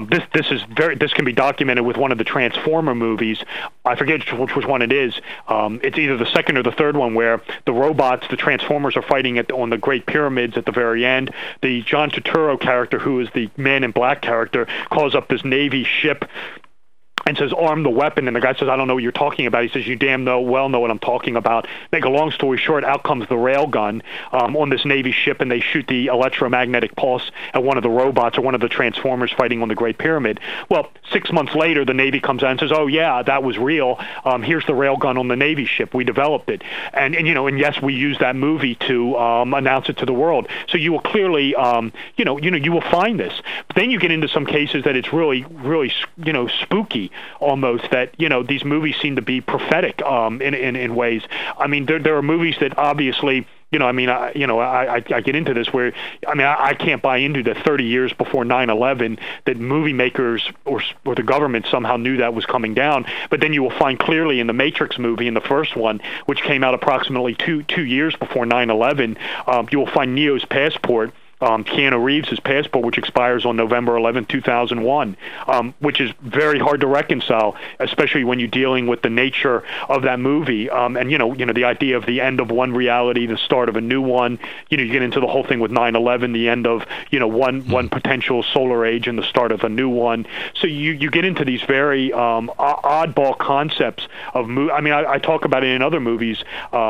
This can be documented with one of the Transformer movies. I forget which one it is. It's either the second or the third one, where the robots, the Transformers, are fighting on the Great Pyramids at the very end. The John Turturro character, who is the Man in Black character, calls up this Navy ship and says, arm the weapon. And the guy says, I don't know what you're talking about. He says, you damn well know what I'm talking about. Make a long story short, out comes the railgun on this Navy ship, and they shoot the electromagnetic pulse at one of the robots or one of the Transformers fighting on the Great Pyramid. Well, 6 months later, the Navy comes out and says, oh, yeah, that was real. Here's the railgun on the Navy ship. We developed it. And yes, we used that movie to announce it to the world. So you will clearly, you will find this. But then you get into some cases that it's really, really, spooky almost, that, these movies seem to be prophetic in ways. I mean, there are movies that obviously, I get into this where, I can't buy into the 30 years before 9/11 that movie makers or the government somehow knew that was coming down. But then you will find clearly in the Matrix movie, in the first one, which came out approximately two years before 9/11, you will find Neo's passport, Keanu Reeves' passport, which expires on November 11, 2001, which is very hard to reconcile, especially when you're dealing with the nature of that movie. And the idea of the end of one reality, the start of a new one. You get into the whole thing with 9/11, the end of one potential solar age and the start of a new one. So you get into these very oddball concepts of movie. I talk about it in other movies.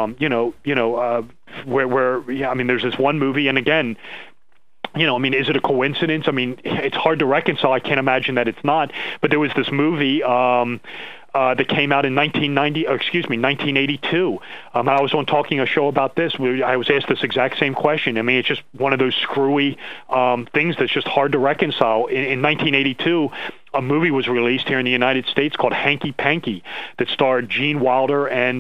Where there's this one movie, and again, is it a coincidence? It's hard to reconcile. I can't imagine that it's not. But there was this movie that came out in 1982. I was on Talking a Show about this. I was asked this exact same question. It's just one of those screwy things that's just hard to reconcile. In 1982, a movie was released here in the United States called Hanky Panky that starred Gene Wilder and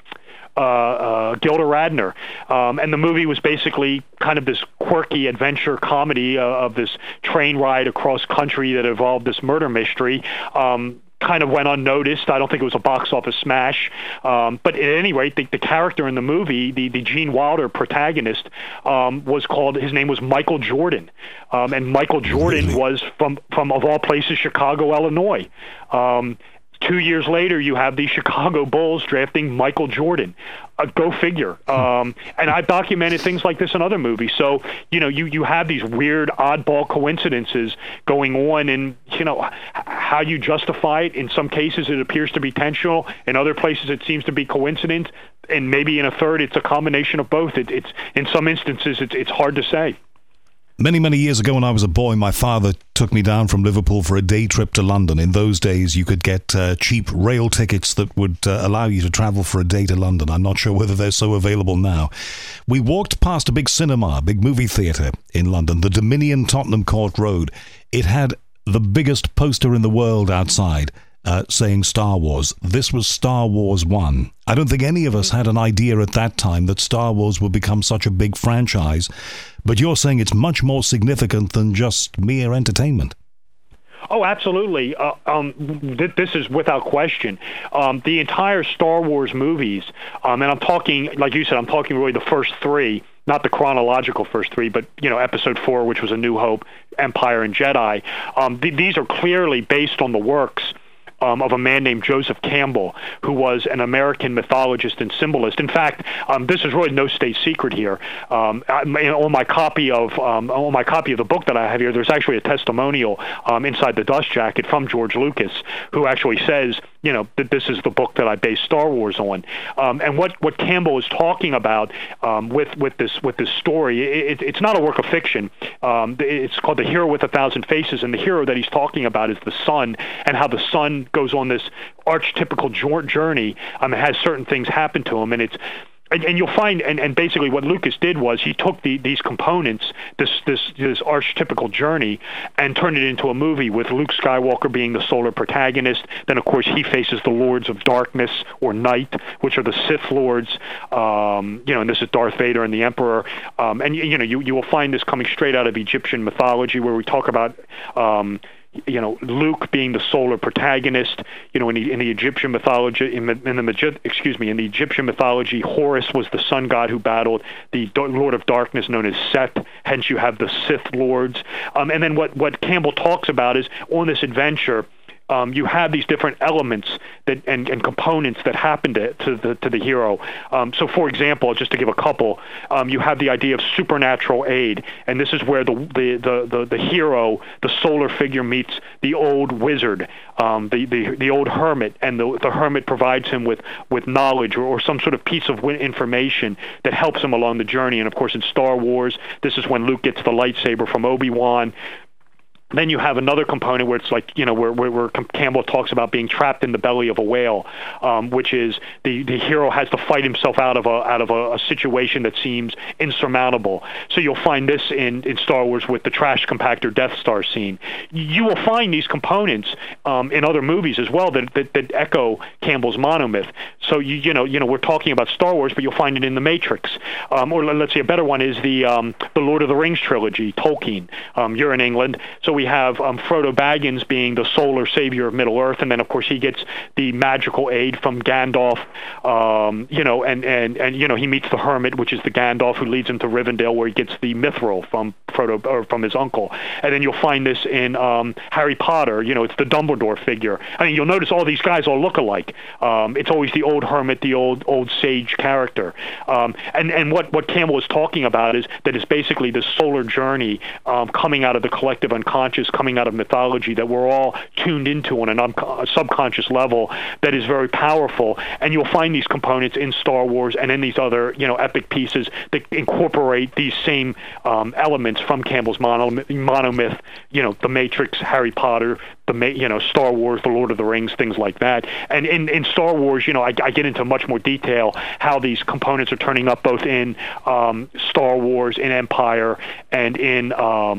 Gilda Radner. And the movie was basically kind of this quirky adventure comedy of this train ride across country that involved this murder mystery. Kind of went unnoticed. I don't think it was a box office smash. But at any rate, the character in the movie, the Gene Wilder protagonist, his name was Michael Jordan. And Michael Jordan was from of all places, Chicago, Illinois. 2 years later, you have the Chicago Bulls drafting Michael Jordan. Go figure. And I've documented things like this in other movies. So, you have these weird, oddball coincidences going on, and, how you justify it. In some cases, it appears to be intentional. In other places, it seems to be coincidence. And maybe in a third, it's a combination of both. It's in some instances, it's hard to say. Many, many years ago when I was a boy, my father took me down from Liverpool for a day trip to London. In those days, you could get cheap rail tickets that would allow you to travel for a day to London. I'm not sure whether they're so available now. We walked past a big cinema, a big movie theatre in London, the Dominion, Tottenham Court Road. It had the biggest poster in the world outside, saying Star Wars. This was Star Wars 1. I don't think any of us had an idea at that time that Star Wars would become such a big franchise, but you're saying it's much more significant than just mere entertainment. Oh, absolutely. This is without question. The entire Star Wars movies, and I'm talking, like you said, I'm talking really the first three, not the chronological first three, but, Episode 4, which was A New Hope, Empire, and Jedi. These are clearly based on the works of a man named Joseph Campbell, who was an American mythologist and symbolist. In fact, this is really no state secret here. On my copy of the book that I have here, there's actually a testimonial inside the dust jacket from George Lucas, who actually says, that this is the book that I based Star Wars on. And what Campbell is talking about with this story, it's not a work of fiction. It's called The Hero with a Thousand Faces, and the hero that he's talking about is the son, and how the son goes on this archetypical journey. It has certain things happen to him, and you'll find, and basically what Lucas did was he took these components, this archetypical journey, and turned it into a movie with Luke Skywalker being the solar protagonist. Then, of course, he faces the Lords of Darkness or Night, which are the Sith Lords. And this is Darth Vader and the Emperor. And you will find this coming straight out of Egyptian mythology, where we talk about Luke being the solar protagonist. In the Egyptian mythology, in the Egyptian mythology, Horus was the sun god who battled the Lord of Darkness, known as Seth. Hence, you have the Sith Lords. And then what Campbell talks about is on this adventure, you have these different elements that and components that happen to the hero. So, for example, just to give a couple, you have the idea of supernatural aid, and this is where the hero, the solar figure, meets the old wizard, the old hermit, and the hermit provides him with knowledge or some sort of piece of information that helps him along the journey. And of course, in Star Wars, this is when Luke gets the lightsaber from Obi-Wan. Then you have another component where it's like, where Campbell talks about being trapped in the belly of a whale, which is the hero has to fight himself out of a situation that seems insurmountable. So you'll find this in Star Wars with the trash compactor Death Star scene. You will find these components in other movies as well that echo Campbell's monomyth. So we're talking about Star Wars, but you'll find it in The Matrix, or let's say a better one is the Lord of the Rings trilogy, Tolkien. You're in England, so we have Frodo Baggins being the solar savior of Middle-earth, and then of course he gets the magical aid from Gandalf, and he meets the hermit, which is the Gandalf who leads him to Rivendell, where he gets the mithril from Frodo, or from his uncle. And then you'll find this in Harry Potter. It's the Dumbledore figure. I mean, you'll notice all these guys all look alike. It's always the old hermit, the old sage character. And what Campbell is talking about is that it's basically this solar journey coming out of the collective unconscious, coming out of mythology that we're all tuned into on a subconscious level that is very powerful. And you'll find these components in Star Wars and in these other epic pieces that incorporate these same elements from Campbell's monomyth, The Matrix, Harry Potter, Star Wars, The Lord of the Rings, things like that. And in Star Wars, I get into much more detail how these components are turning up both in Star Wars, in Empire, and in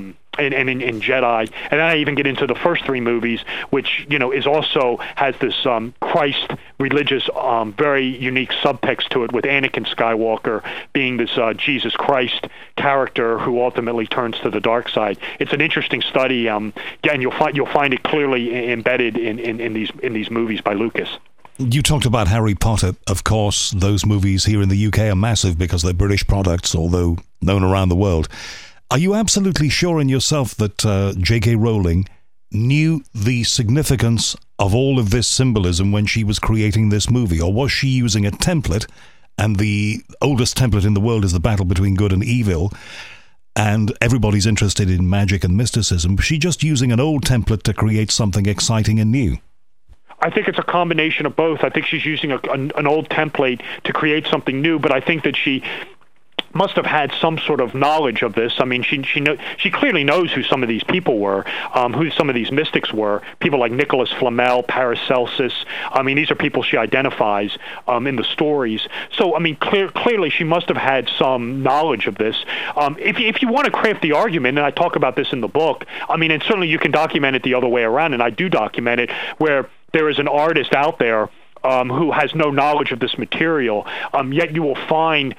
Jedi, and then I even get into the first three movies, which is also has this Christ religious, very unique subtext to it, with Anakin Skywalker being this Jesus Christ character who ultimately turns to the dark side. It's an interesting study, and you'll find it clearly embedded in these movies by Lucas. You talked about Harry Potter. Of course, those movies here in the UK are massive because they're British products, although known around the world. Are you absolutely sure in yourself that J.K. Rowling knew the significance of all of this symbolism when she was creating this movie? Or was she using a template, and the oldest template in the world is the battle between good and evil, and everybody's interested in magic and mysticism? Was she just using an old template to create something exciting and new? I think it's a combination of both. I think she's using an old template to create something new, but I think that she must have had some sort of knowledge of this. I mean, she clearly knows who some of these people were, who some of these mystics were. People like Nicholas Flamel, Paracelsus. I mean, these are people she identifies in the stories. So, I mean, clearly she must have had some knowledge of this. If you want to craft the argument, and I talk about this in the book, I mean, and certainly you can document it the other way around, and I do document it, where there is an artist out there who has no knowledge of this material, yet you will find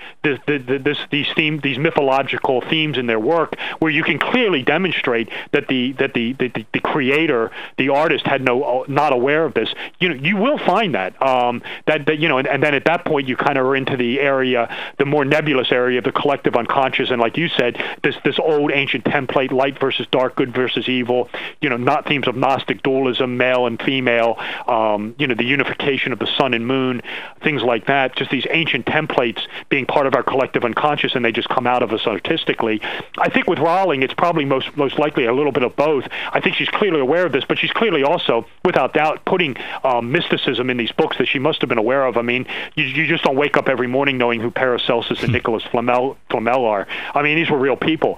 these mythological themes in their work, where you can clearly demonstrate that the creator, the artist, had not aware of this. You will find that and then at that point you kind of are into the area, the more nebulous area of the collective unconscious, and like you said, this old ancient template, light versus dark, good versus evil. Not themes of Gnostic dualism, male and female. The unification of the sun and moon, things like that, just these ancient templates being part of our collective unconscious, and they just come out of us artistically. I think with Rowling, it's probably most likely a little bit of both. I think she's clearly aware of this, but she's clearly also, without doubt, putting mysticism in these books that she must have been aware of. I mean, you just don't wake up every morning knowing who Paracelsus and Nicholas Flamel are. I mean, these were real people,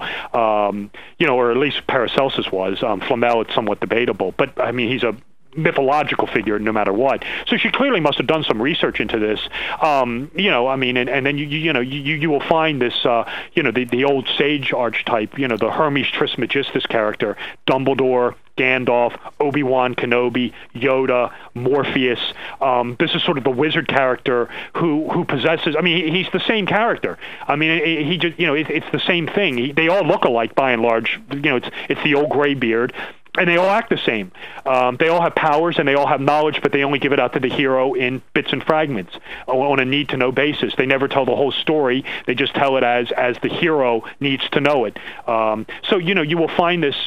or at least Paracelsus was. Flamel, it's somewhat debatable, but I mean, he's a mythological figure no matter what. So she clearly must have done some research into this. I mean, and then you will find this, the old sage archetype, the Hermes Trismegistus character, Dumbledore, Gandalf, Obi-Wan Kenobi, Yoda, Morpheus. This is sort of the wizard character who possesses. I mean, he's the same character. I mean, he just it's the same thing. They all look alike by and large. It's the old gray beard. and they all act the same. They all have powers and they all have knowledge, but they only give it out to the hero in bits and fragments on a need-to-know basis. They never tell the whole story. They just tell it as the hero needs to know it. So you will find this.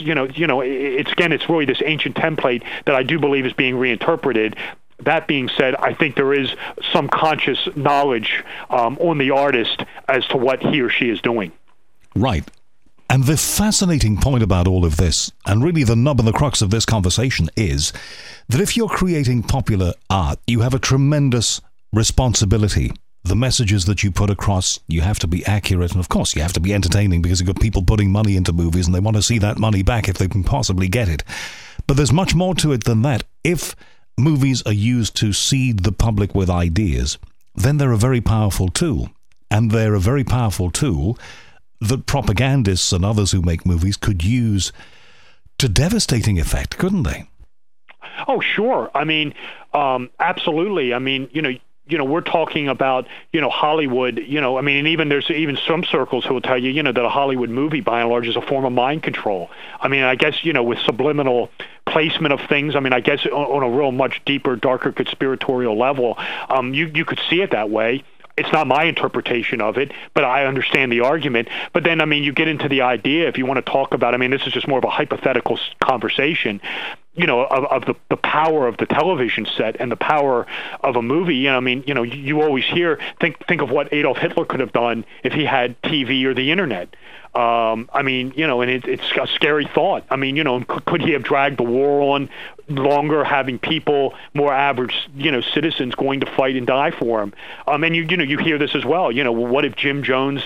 It's really this ancient template that I do believe is being reinterpreted. That being said, I think there is some conscious knowledge on the artist as to what he or she is doing. Right. And the fascinating point about all of this, and really the nub and the crux of this conversation, is that if you're creating popular art, you have a tremendous responsibility. The messages that you put across, you have to be accurate, and of course you have to be entertaining, because you've got people putting money into movies and they want to see that money back if they can possibly get it. But there's much more to it than that. If movies are used to seed the public with ideas, then they're a very powerful tool. And they're a very powerful tool that propagandists and others who make movies could use to devastating effect, couldn't they? Oh, sure. I mean, absolutely. I mean, we're talking about, Hollywood, and even there's even some circles who will tell you, that a Hollywood movie by and large is a form of mind control. I mean, I guess, with subliminal placement of things, I mean, I guess on a real much deeper, darker conspiratorial level, you could see it that way. It's not my interpretation of it, but I understand the argument. But then, I mean, you get into the idea, if you want to talk about, I mean, this is just more of a hypothetical conversation, of the power of the television set and the power of a movie. You always hear, think of what Adolf Hitler could have done if he had TV or the internet. And it's a scary thought. I mean, could he have dragged the war on longer, having people, more average, citizens going to fight and die for him? And you hear this as well. What if Jim Jones,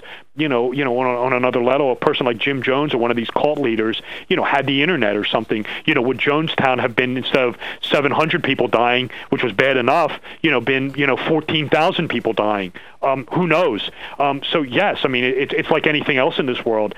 on another level, a person like Jim Jones or one of these cult leaders, had the internet or something? Would Jonestown have been, instead of 700 people dying, which was bad enough, been 14,000 people dying? Who knows? So yes, I mean, it's like anything else in this world.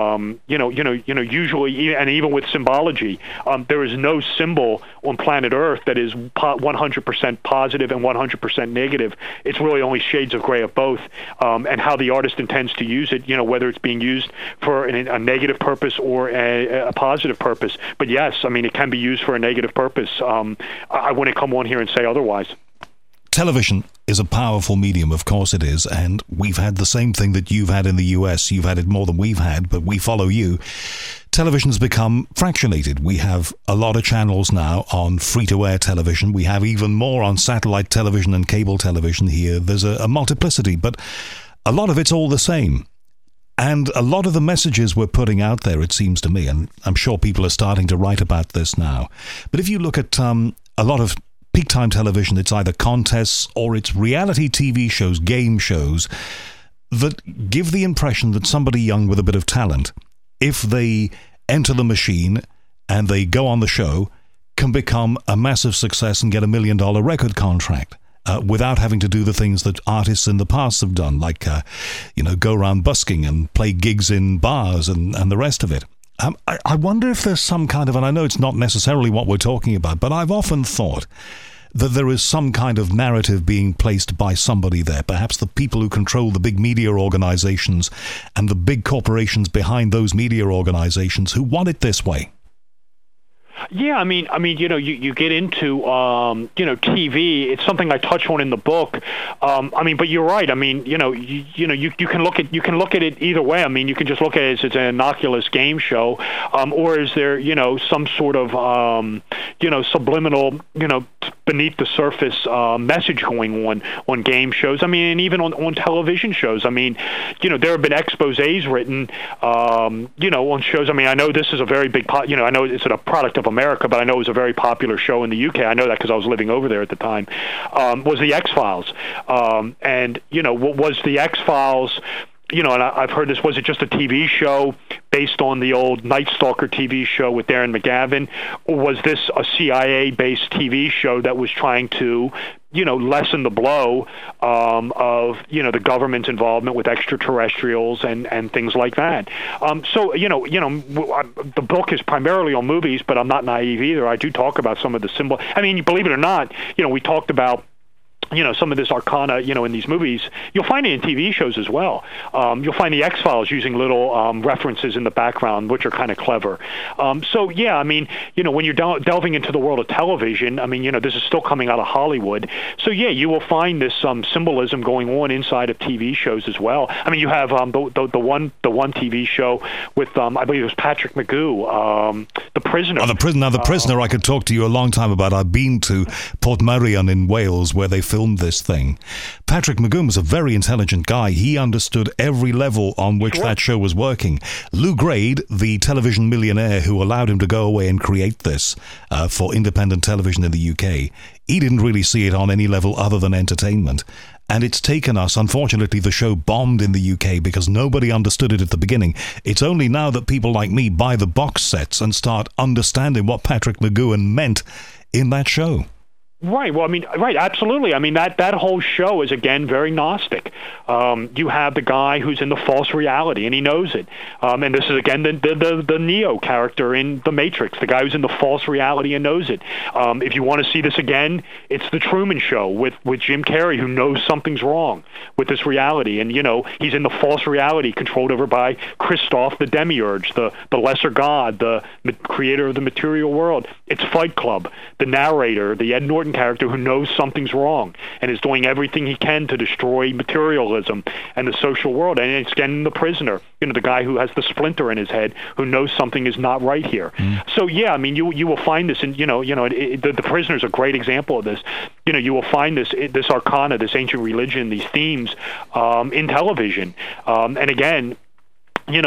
Usually, and even with symbology, there is no symbol on planet Earth that is 100% positive and 100% negative. It's really only shades of gray of both, and how the artist intends to use it, whether it's being used for a negative purpose or a positive purpose. But yes, I mean, it can be used for a negative purpose. I wouldn't come on here and say otherwise. Television is a powerful medium, of course it is, and we've had the same thing that you've had in the US. You've had it more than we've had, but we follow you. Television's become fractionated. We have a lot of channels now on free-to-air television. We have even more on satellite television and cable television here. There's a multiplicity, but a lot of it's all the same. And a lot of the messages we're putting out there, it seems to me, and I'm sure people are starting to write about this now, but if you look at a lot of peak time television, it's either contests or it's reality TV shows, game shows, that give the impression that somebody young with a bit of talent, if they enter the machine and they go on the show, can become a massive success and get $1 million record contract. Without having to do the things that artists in the past have done, like, go around busking and play gigs in bars and the rest of it. I wonder if there's some kind of, and I know it's not necessarily what we're talking about, but I've often thought that there is some kind of narrative being placed by somebody there, perhaps the people who control the big media organizations and the big corporations behind those media organizations who want it this way. Yeah, I mean, you get into, TV. It's something I touch on in the book. But you're right. I mean, you can look at it either way. I mean, you can just look at it as it's an innocuous game show, or is there, some sort of, subliminal, beneath the surface message going on game shows. I mean, and even on television shows. I mean, there have been exposés written, on shows. I mean, I know this is a very big, I know it's a product of America, but I know it was a very popular show in the UK. I know that because I was living over there at the time. Was the X-Files, and what was the X-Files? And I've heard this. Was it just a TV show based on the old Night Stalker TV show with Darren McGavin, or was this a CIA-based TV show that was trying to, lessen the blow of the government's involvement with extraterrestrials and things like that? The book is primarily on movies, but I'm not naive either. I do talk about some of the symbol. I mean, believe it or not, we talked about some of this arcana, in these movies. You'll find it in TV shows as well. You'll find the X-Files using little references in the background, which are kind of clever. So, yeah, I mean, when you're delving into the world of television, I mean, this is still coming out of Hollywood. So, yeah, you will find this symbolism going on inside of TV shows as well. I mean, you have the one TV show with, I believe it was Patrick Magoo, The Prisoner. Oh, The Prisoner I could talk to you a long time about. I've been to Portmeirion in Wales, where they filmed this thing. Patrick Magoo was a very intelligent guy. He understood every level on which that show was working. Lou Grade, the television millionaire who allowed him to go away and create this for independent television in the UK, he didn't really see it on any level other than entertainment. And it's taken us, unfortunately, the show bombed in the UK because nobody understood it at the beginning. It's only now that people like me buy the box sets and start understanding what Patrick McGoohan meant in that show. Right. Well, I mean, right. Absolutely. I mean, that whole show is, again, very Gnostic. You have the guy who's in the false reality, and he knows it. And this is, again, the Neo character in The Matrix, the guy who's in the false reality and knows it. If you want to see this again, it's The Truman Show with Jim Carrey, who knows something's wrong with this reality. And, he's in the false reality controlled over by Christoph, the demiurge, the lesser god, the creator of the material world. It's Fight Club, the narrator, the Ed Norton character who knows something's wrong and is doing everything he can to destroy materialism and the social world. And it's again The Prisoner, the guy who has the splinter in his head, who knows something is not right here. So yeah, I mean, you will find this in the Prisoner is a great example of this. You will find this arcana, this ancient religion, these themes in television, and again. And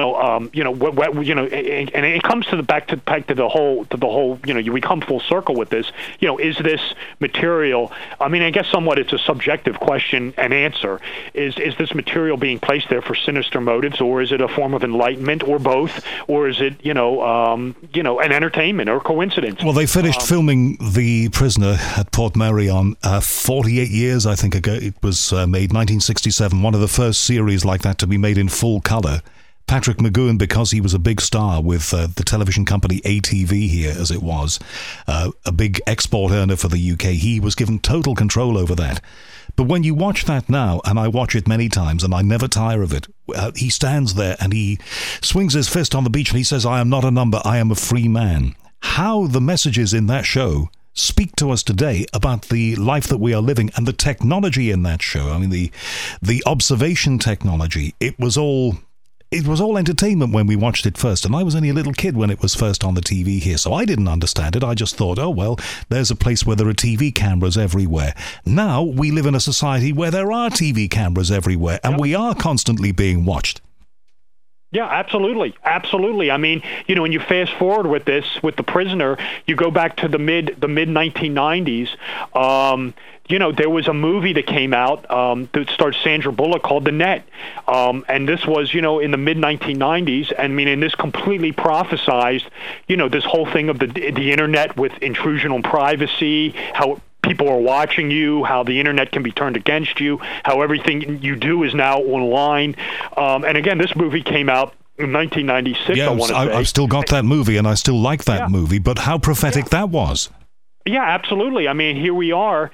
it comes to back to the whole. We come full circle with this. Is this material? I mean, I guess somewhat it's a subjective question and answer. Is this material being placed there for sinister motives, or is it a form of enlightenment, or both, or is it an entertainment or coincidence? Well, they finished filming The Prisoner at Portmeirion 48 years, I think, ago. It was made 1967, one of the first series like that to be made in full color. Patrick McGoohan, because he was a big star with the television company ATV here, as it was, a big export earner for the UK, he was given total control over that. But when you watch that now, and I watch it many times, and I never tire of it, he stands there and he swings his fist on the beach and he says, "I am not a number, I am a free man." How the messages in that show speak to us today about the life that we are living and the technology in that show. I mean, the observation technology, it was all entertainment when we watched it first, and I was only a little kid when it was first on the TV here, so I didn't understand it. I just thought, oh, well, there's a place where there are TV cameras everywhere. Now we live in a society where there are TV cameras everywhere, and we are constantly being watched. Yeah, absolutely. Absolutely. I mean, when you fast forward with The Prisoner, you go back to the mid 1990s. There was a movie that came out that starred Sandra Bullock called The Net. And this was, in the mid 1990s. I mean, and this completely prophesized, this whole thing of the internet with intrusion on privacy, how people are watching you, how the internet can be turned against you, how everything you do is now online. And again, this movie came out in 1996, I want to say. I've still got that movie, and I still like that movie, but how prophetic that was. Yeah, absolutely. I mean, here we are,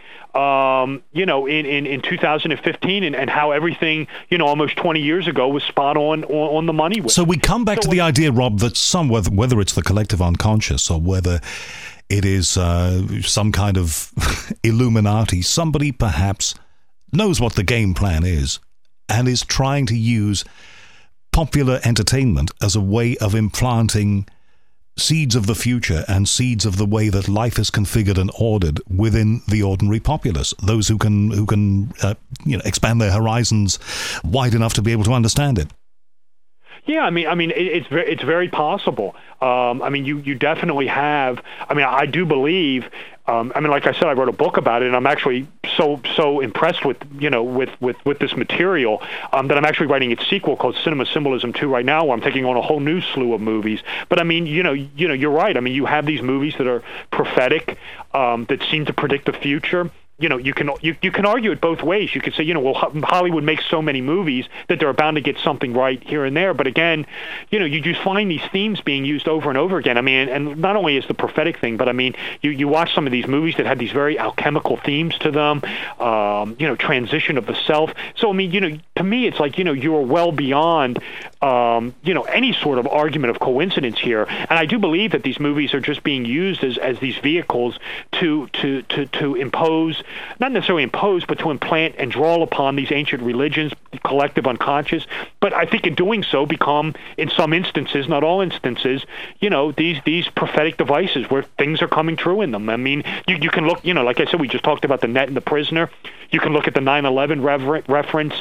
in 2015, and how everything, almost 20 years ago was spot on the money. So we come back to the idea, Rob, that whether it's the collective unconscious or whether it is some kind of Illuminati, somebody perhaps knows what the game plan is and is trying to use popular entertainment as a way of implanting seeds of the future and seeds of the way that life is configured and ordered within the ordinary populace, those who can expand their horizons wide enough to be able to understand it. Yeah, I mean, it's very possible. I mean, you definitely have. I mean, I do believe. Like I said, I wrote a book about it, and I'm actually so impressed with with this material that I'm actually writing its sequel called Cinema Symbolism 2 right now, where I'm taking on a whole new slew of movies. But I mean, you're right. I mean, you have these movies that are prophetic, that seem to predict the future. you can argue it both ways. You could say, Hollywood makes so many movies that they're bound to get something right here and there. But again, you just find these themes being used over and over again. I mean, and not only is the prophetic thing, but I mean, you watch some of these movies that had these very alchemical themes to them, transition of the self. So, I mean, to me, it's like, you're well beyond, any sort of argument of coincidence here. And I do believe that these movies are just being used as these vehicles to impose, not necessarily impose, but to implant and draw upon these ancient religions, the collective unconscious. But I think in doing so become, in some instances, not all instances, these prophetic devices where things are coming true in them. I mean, you can look, like I said, we just talked about the net and the prisoner. You can look at the 9/11 reference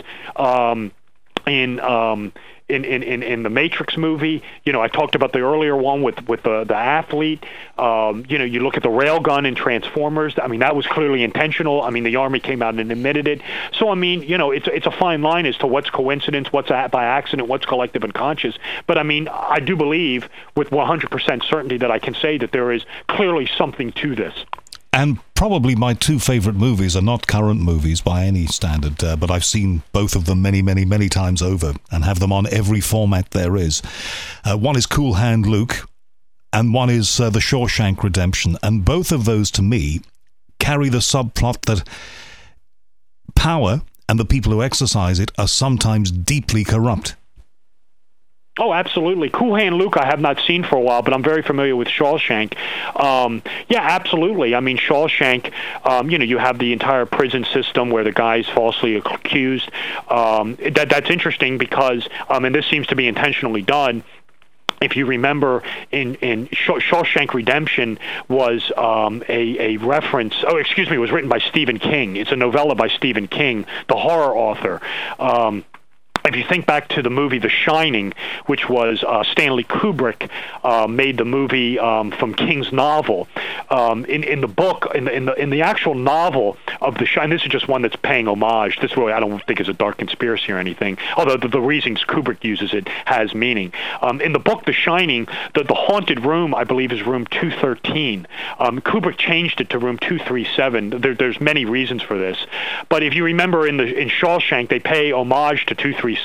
in the Matrix movie. I talked about the earlier one with the athlete. You look at the railgun in Transformers. I mean, that was clearly intentional. I mean, the Army came out and admitted it. So, I mean, it's a fine line as to what's coincidence, what's by accident, what's collective unconscious. But, I mean, I do believe with 100% certainty that I can say that there is clearly something to this. And probably my two favorite movies are not current movies by any standard, but I've seen both of them many, many, many times over and have them on every format there is. One is Cool Hand Luke, and one is The Shawshank Redemption. And both of those, to me, carry the subplot that power and the people who exercise it are sometimes deeply corrupt. Oh, absolutely. Cool Hand Luke I have not seen for a while, but I'm very familiar with Shawshank. Yeah, absolutely. I mean, Shawshank, you have the entire prison system where the guy is falsely accused. That's interesting because, and this seems to be intentionally done, if you remember, in Shawshank Redemption was a reference. It was written by Stephen King. It's a novella by Stephen King, the horror author. If you think back to the movie The Shining, which was Stanley Kubrick made the movie from King's novel, in the book, in the actual novel of The Shining, this is just one that's paying homage. This really, I don't think is a dark conspiracy or anything, although the reasons Kubrick uses it has meaning. In the book The Shining, the haunted room, I believe, is room 213. Kubrick changed it to room 237. There's many reasons for this, but if you remember in Shawshank, they pay homage to 237.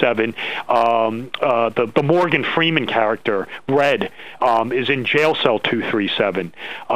The Morgan Freeman character, Red, is in jail cell 237.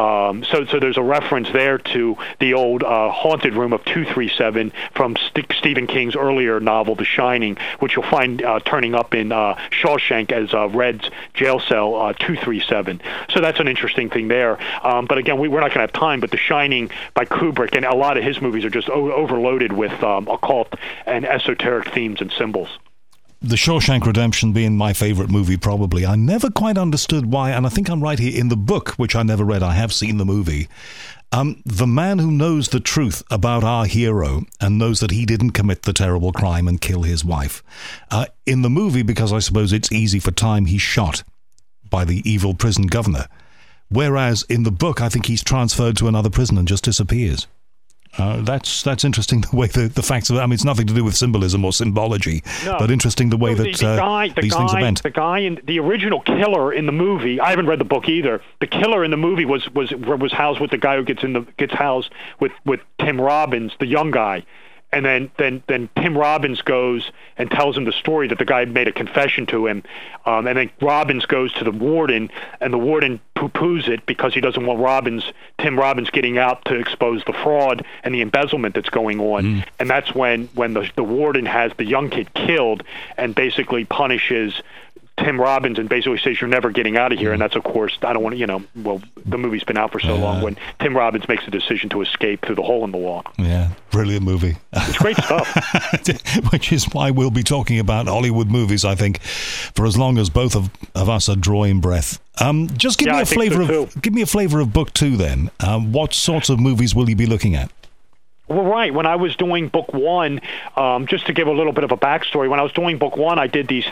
So there's a reference there to the old haunted room of 237 from Stephen King's earlier novel, The Shining, which you'll find turning up in Shawshank as Red's jail cell 237. So that's an interesting thing there. But again, we're not going to have time, but The Shining by Kubrick, and a lot of his movies are just overloaded with occult and esoteric themes and symbols. The Shawshank Redemption being my favorite movie, probably. I never quite understood why, and I think I'm right here in the book, which I never read. I have seen the movie. The man who knows the truth about our hero and knows that he didn't commit the terrible crime and kill his wife. In the movie, because I suppose it's easy for time, he's shot by the evil prison governor. Whereas in the book, I think he's transferred to another prison and just disappears. That's interesting, the way the facts of it. I mean, it's nothing to do with symbolism or symbology, but interesting the way that these things are bent. The guy in the original killer in the movie, I haven't read the book either. The killer in the movie was housed with the guy who gets housed with Tim Robbins, the young guy. And then Tim Robbins goes and tells him the story that the guy made a confession to him. And then Robbins goes to the warden, and the warden poo-poos it because he doesn't want Tim Robbins getting out to expose the fraud and the embezzlement that's going on. And that's when the warden has the young kid killed and basically punishes Tim Robbins and basically says you're never getting out of here. And that's, of course, I don't want to, the movie's been out for so long, when Tim Robbins makes a decision to escape through the hole in the wall. Yeah, brilliant movie. It's great stuff. Which is why we'll be talking about Hollywood movies, I think, for as long as both of us are drawing breath. Just give me a flavor of book 2 then. What sorts of movies will you be looking at? Well, right. When I was doing book 1, just to give a little bit of a backstory, when I was doing book 1, I did these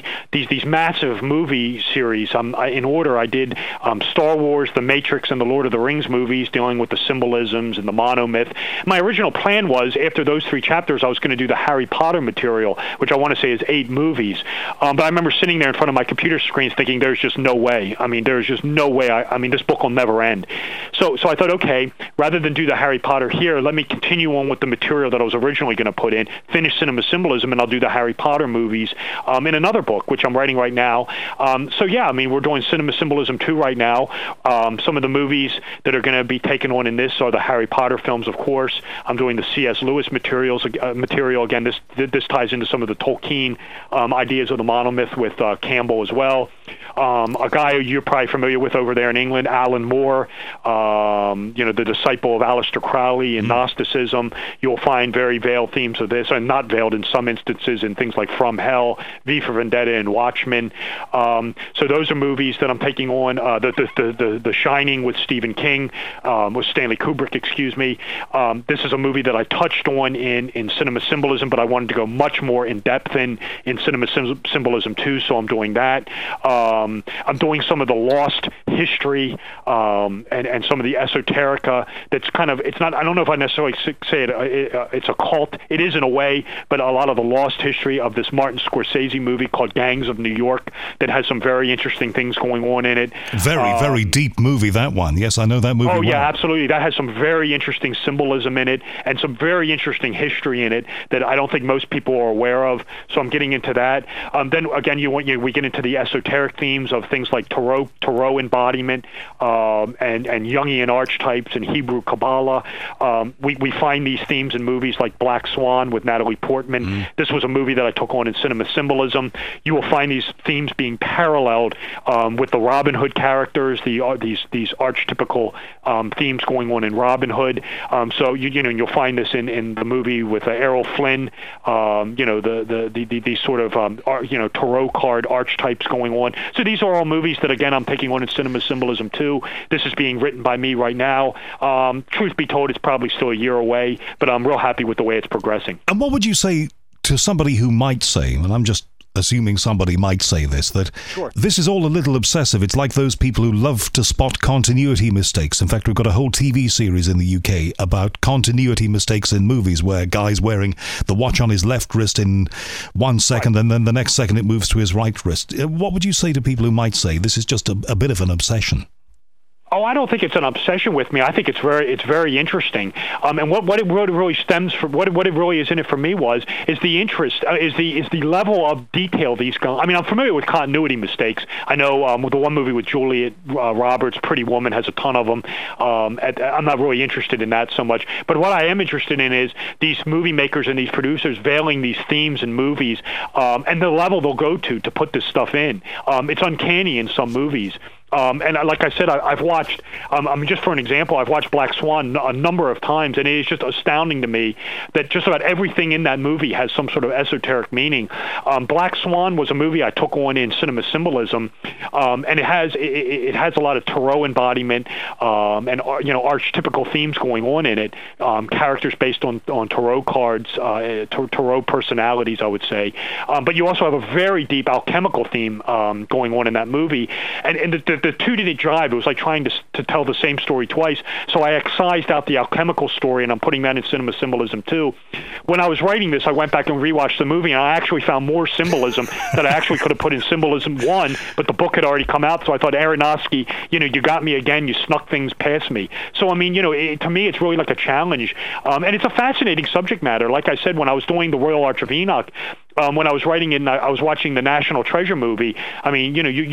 massive movie series. In order, I did Star Wars, The Matrix, and the Lord of the Rings movies, dealing with the symbolisms and the monomyth. My original plan was, after those 3 chapters, I was going to do the Harry Potter material, which I want to say is 8 movies. But I remember sitting there in front of my computer screens thinking, there's just no way. I mean, there's just no way. I mean, this book will never end. So I thought, okay, rather than do the Harry Potter here, let me continue continue on with the material that I was originally going to put in, finish Cinema Symbolism, and I'll do the Harry Potter movies in another book, which I'm writing right now. So yeah, I mean, we're doing Cinema Symbolism 2 right now. Some of the movies that are going to be taken on in this are the Harry Potter films, of course. I'm doing the C.S. Lewis material. Again, this ties into some of the Tolkien ideas of the monomyth with Campbell as well. A guy you're probably familiar with over there in England, Alan Moore, the disciple of Aleister Crowley in Gnosticism. You'll find very veiled themes of this, and not veiled in some instances, in things like From Hell, V for Vendetta, and Watchmen. So those are movies that I'm taking on. The Shining with Stephen King, with Stanley Kubrick, excuse me. This is a movie that I touched on in Cinema Symbolism, but I wanted to go much more in depth in Cinema Symbolism 2, so I'm doing that. I'm doing some of the lost history and some of the esoterica. That's kind of, it's not, I don't know if I necessarily say it's a cult. It is in a way, but a lot of the lost history of this Martin Scorsese movie called Gangs of New York that has some very interesting things going on in it. Very deep movie, that one. Yes, I know that movie. Oh, yeah, well. Absolutely. That has some very interesting symbolism in it and some very interesting history in it that I don't think most people are aware of. So I'm getting into that. Then again, we get into the esoteric themes of things like Tarot embodiment, and Jungian archetypes and Hebrew Kabbalah. We find these themes in movies like Black Swan with Natalie Portman. This was a movie that I took on in Cinema Symbolism. You will find these themes being paralleled with the Robin Hood characters, these archetypical themes going on in Robin Hood. So you'll find this in the movie with Errol Flynn. These sort of tarot card archetypes going on. So these are all movies that, again, I'm taking on in Cinema Symbolism 2. This is being written by me right now. Truth be told, it's probably still a year away, but I'm real happy with the way it's progressing. And what would you say to somebody who might say, and I'm just assuming somebody might say this, that Sure. This is all a little obsessive. It's like those people who love to spot continuity mistakes. In fact, we've got a whole TV series in the UK about continuity mistakes in movies where a guy's wearing the watch on his left wrist in 1 second, and then the next second it moves to his right wrist. What would you say to people who might say this is just a bit of an obsession? Oh, I don't think it's an obsession with me. I think it's very interesting. And what it really stems from, what it really is in it for me is the interest, is the level of detail these guys. I mean, I'm familiar with continuity mistakes. I know the one movie with Juliet Roberts, Pretty Woman, has a ton of them. I'm not really interested in that so much. But what I am interested in is these movie makers and these producers veiling these themes in movies, and the level they'll go to put this stuff in. It's uncanny in some movies. And like I said, I've watched, just for an example, I've watched Black Swan a number of times, and it is just astounding to me that just about everything in that movie has some sort of esoteric meaning. Black Swan was a movie I took on in Cinema Symbolism, and it has a lot of tarot embodiment, and archetypical themes going on in it, characters based on tarot cards, tarot personalities, I would say. But you also have a very deep alchemical theme going on in that movie, and the two didn't jive. It was like trying to tell the same story twice. So I excised out the alchemical story, and I'm putting that in Cinema Symbolism 2. When I was writing this, I went back and rewatched the movie, and I actually found more symbolism that I actually could have put in Symbolism 1, but the book had already come out, so I thought, Aronofsky, you got me again. You snuck things past me. So, I mean, to me, it's really like a challenge. And it's a fascinating subject matter. Like I said, when I was doing the Royal Arch of Enoch, when I was writing it, I was watching the National Treasure movie. I mean,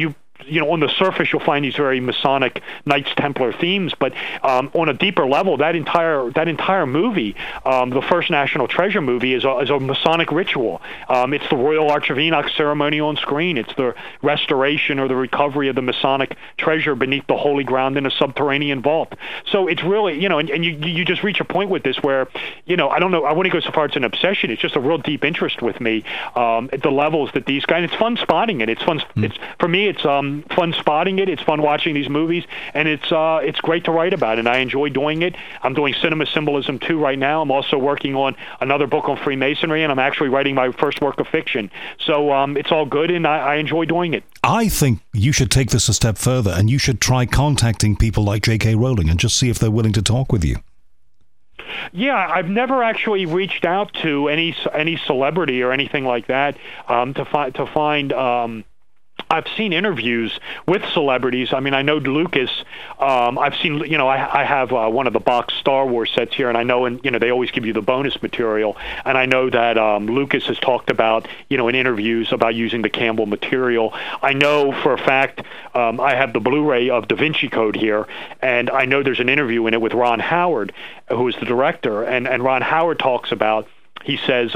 on the surface, you'll find these very Masonic Knights Templar themes, but on a deeper level, that entire movie, the first National Treasure movie, is a Masonic ritual. It's the Royal Arch of Enoch ceremony on screen. It's the restoration or the recovery of the Masonic treasure beneath the holy ground in a subterranean vault. So it's really, and you just reach a point with this where, I don't know, I wouldn't go so far as an obsession. It's just a real deep interest with me at the levels that these guys. It's fun spotting it. It's fun. It's for me. It's fun spotting it. It's fun watching these movies, and it's great to write about, and I enjoy doing it. I'm doing Cinema Symbolism 2 right now. I'm also working on another book on Freemasonry, and I'm actually writing my first work of fiction. So it's all good, and I enjoy doing it. I think you should take this a step further, and you should try contacting people like J.K. Rowling and just see if they're willing to talk with you. Yeah, I've never actually reached out to any celebrity or anything like that to find I've seen interviews with celebrities. I mean, I know Lucas. I've seen, I have one of the box Star Wars sets here, and I know, they always give you the bonus material. And I know that Lucas has talked about, in interviews about using the Campbell material. I know for a fact, I have the Blu-ray of Da Vinci Code here, and I know there's an interview in it with Ron Howard, who is the director, and Ron Howard talks about. He says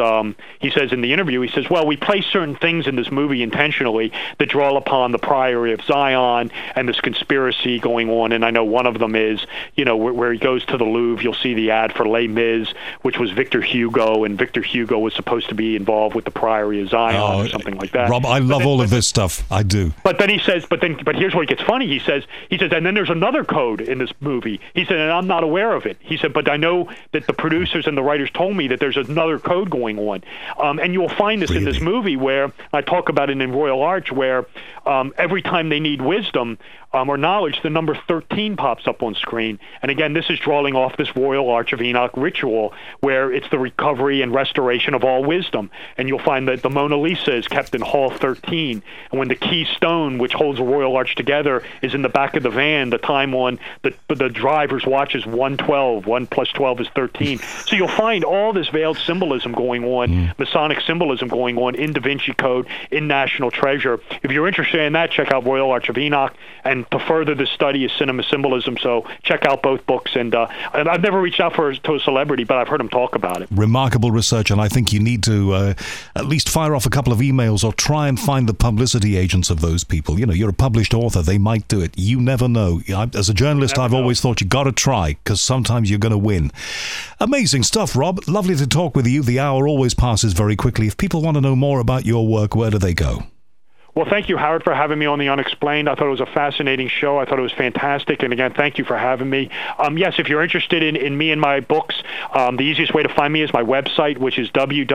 in the interview, he says, well, we place certain things in this movie intentionally that draw upon the Priory of Zion and this conspiracy going on. And I know one of them is, where he goes to the Louvre, you'll see the ad for Les Mis, which was Victor Hugo, and Victor Hugo was supposed to be involved with the Priory of Zion or something like that. Rob, I love all of this stuff. I do. But then he says, but here's where it gets funny. He says, and then there's another code in this movie. He said, and I'm not aware of it. He said, but I know that the producers and the writers told me that there's another code going on. And you'll find this in this movie where I talk about it in Royal Arch, where every time they need wisdom or knowledge, the number 13 pops up on screen. And again, this is drawing off this Royal Arch of Enoch ritual where it's the recovery and restoration of all wisdom. And you'll find that the Mona Lisa is kept in Hall 13. And when the key stone, which holds the Royal Arch together, is in the back of the van, the time on the driver's watch is 1:12. 1 plus 12 is 13. So you'll find all this veiled symbolism going on, Masonic symbolism going on in Da Vinci Code, in National Treasure. If you're interested in that, check out Royal Arch of Enoch. And to further the study is Cinema Symbolism. So check out both books. And I've never reached out to a celebrity, but I've heard them talk about it. Remarkable research, and I think you need to at least fire off a couple of emails or try and find the publicity agents of those people. You're a published author. They might do it. You never know. As a journalist, I've always thought you got to try, because sometimes you're going to win. Amazing stuff, Rob. Lovely to talk with you. The hour always passes very quickly. If people want to know more about your work, where do they go? Well, thank you, Howard, for having me on The Unexplained. I thought it was a fascinating show. I thought it was fantastic. And again, thank you for having me. Yes, if you're interested in me and my books, the easiest way to find me is my website, which is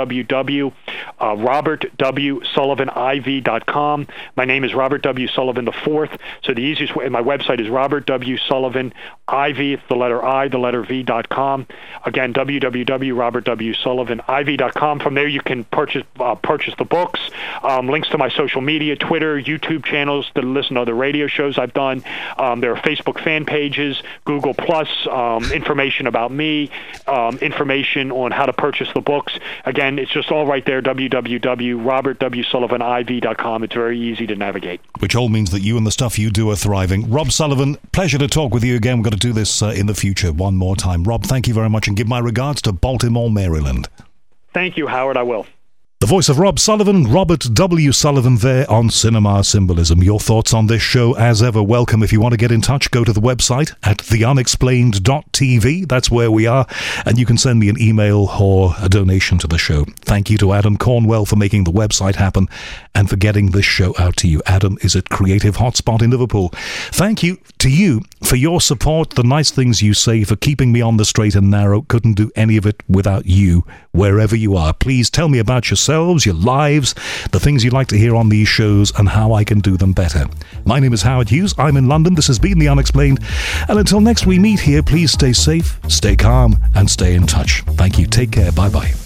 www.robertwsullivaniv.com. My name is Robert W. Sullivan IV. So the easiest way, my website is Robert W. Sullivan IV, the letter I, the letter V.com. Again, www.robertwsullivaniv.com. From there, you can purchase the books, links to my social media, Twitter, YouTube channels to listen to other radio shows I've done. There are Facebook fan pages, Google Plus, information about me, information on how to purchase the books. Again, it's just all right there, www.robertwsullivaniv.com. It's very easy to navigate. Which all means that you and the stuff you do are thriving. Rob Sullivan, pleasure to talk with you again. We've got to do this in the future one more time. Rob, thank you very much, and give my regards to Baltimore, Maryland. Thank you, Howard. I will. The voice of Rob Sullivan, Robert W. Sullivan there on Cinema Symbolism. Your thoughts on this show, as ever, welcome. If you want to get in touch, go to the website at theunexplained.tv. That's where we are. And you can send me an email or a donation to the show. Thank you to Adam Cornwell for making the website happen and for getting this show out to you. Adam is at Creative Hotspot in Liverpool. Thank you to you for your support, the nice things you say, for keeping me on the straight and narrow. Couldn't do any of it without you, wherever you are. Please tell me about yourselves, your lives, the things you'd like to hear on these shows, and how I can do them better. My name is Howard Hughes. I'm in London. This has been The Unexplained. And until next we meet here, please stay safe, stay calm, and stay in touch. Thank you. Take care. Bye-bye.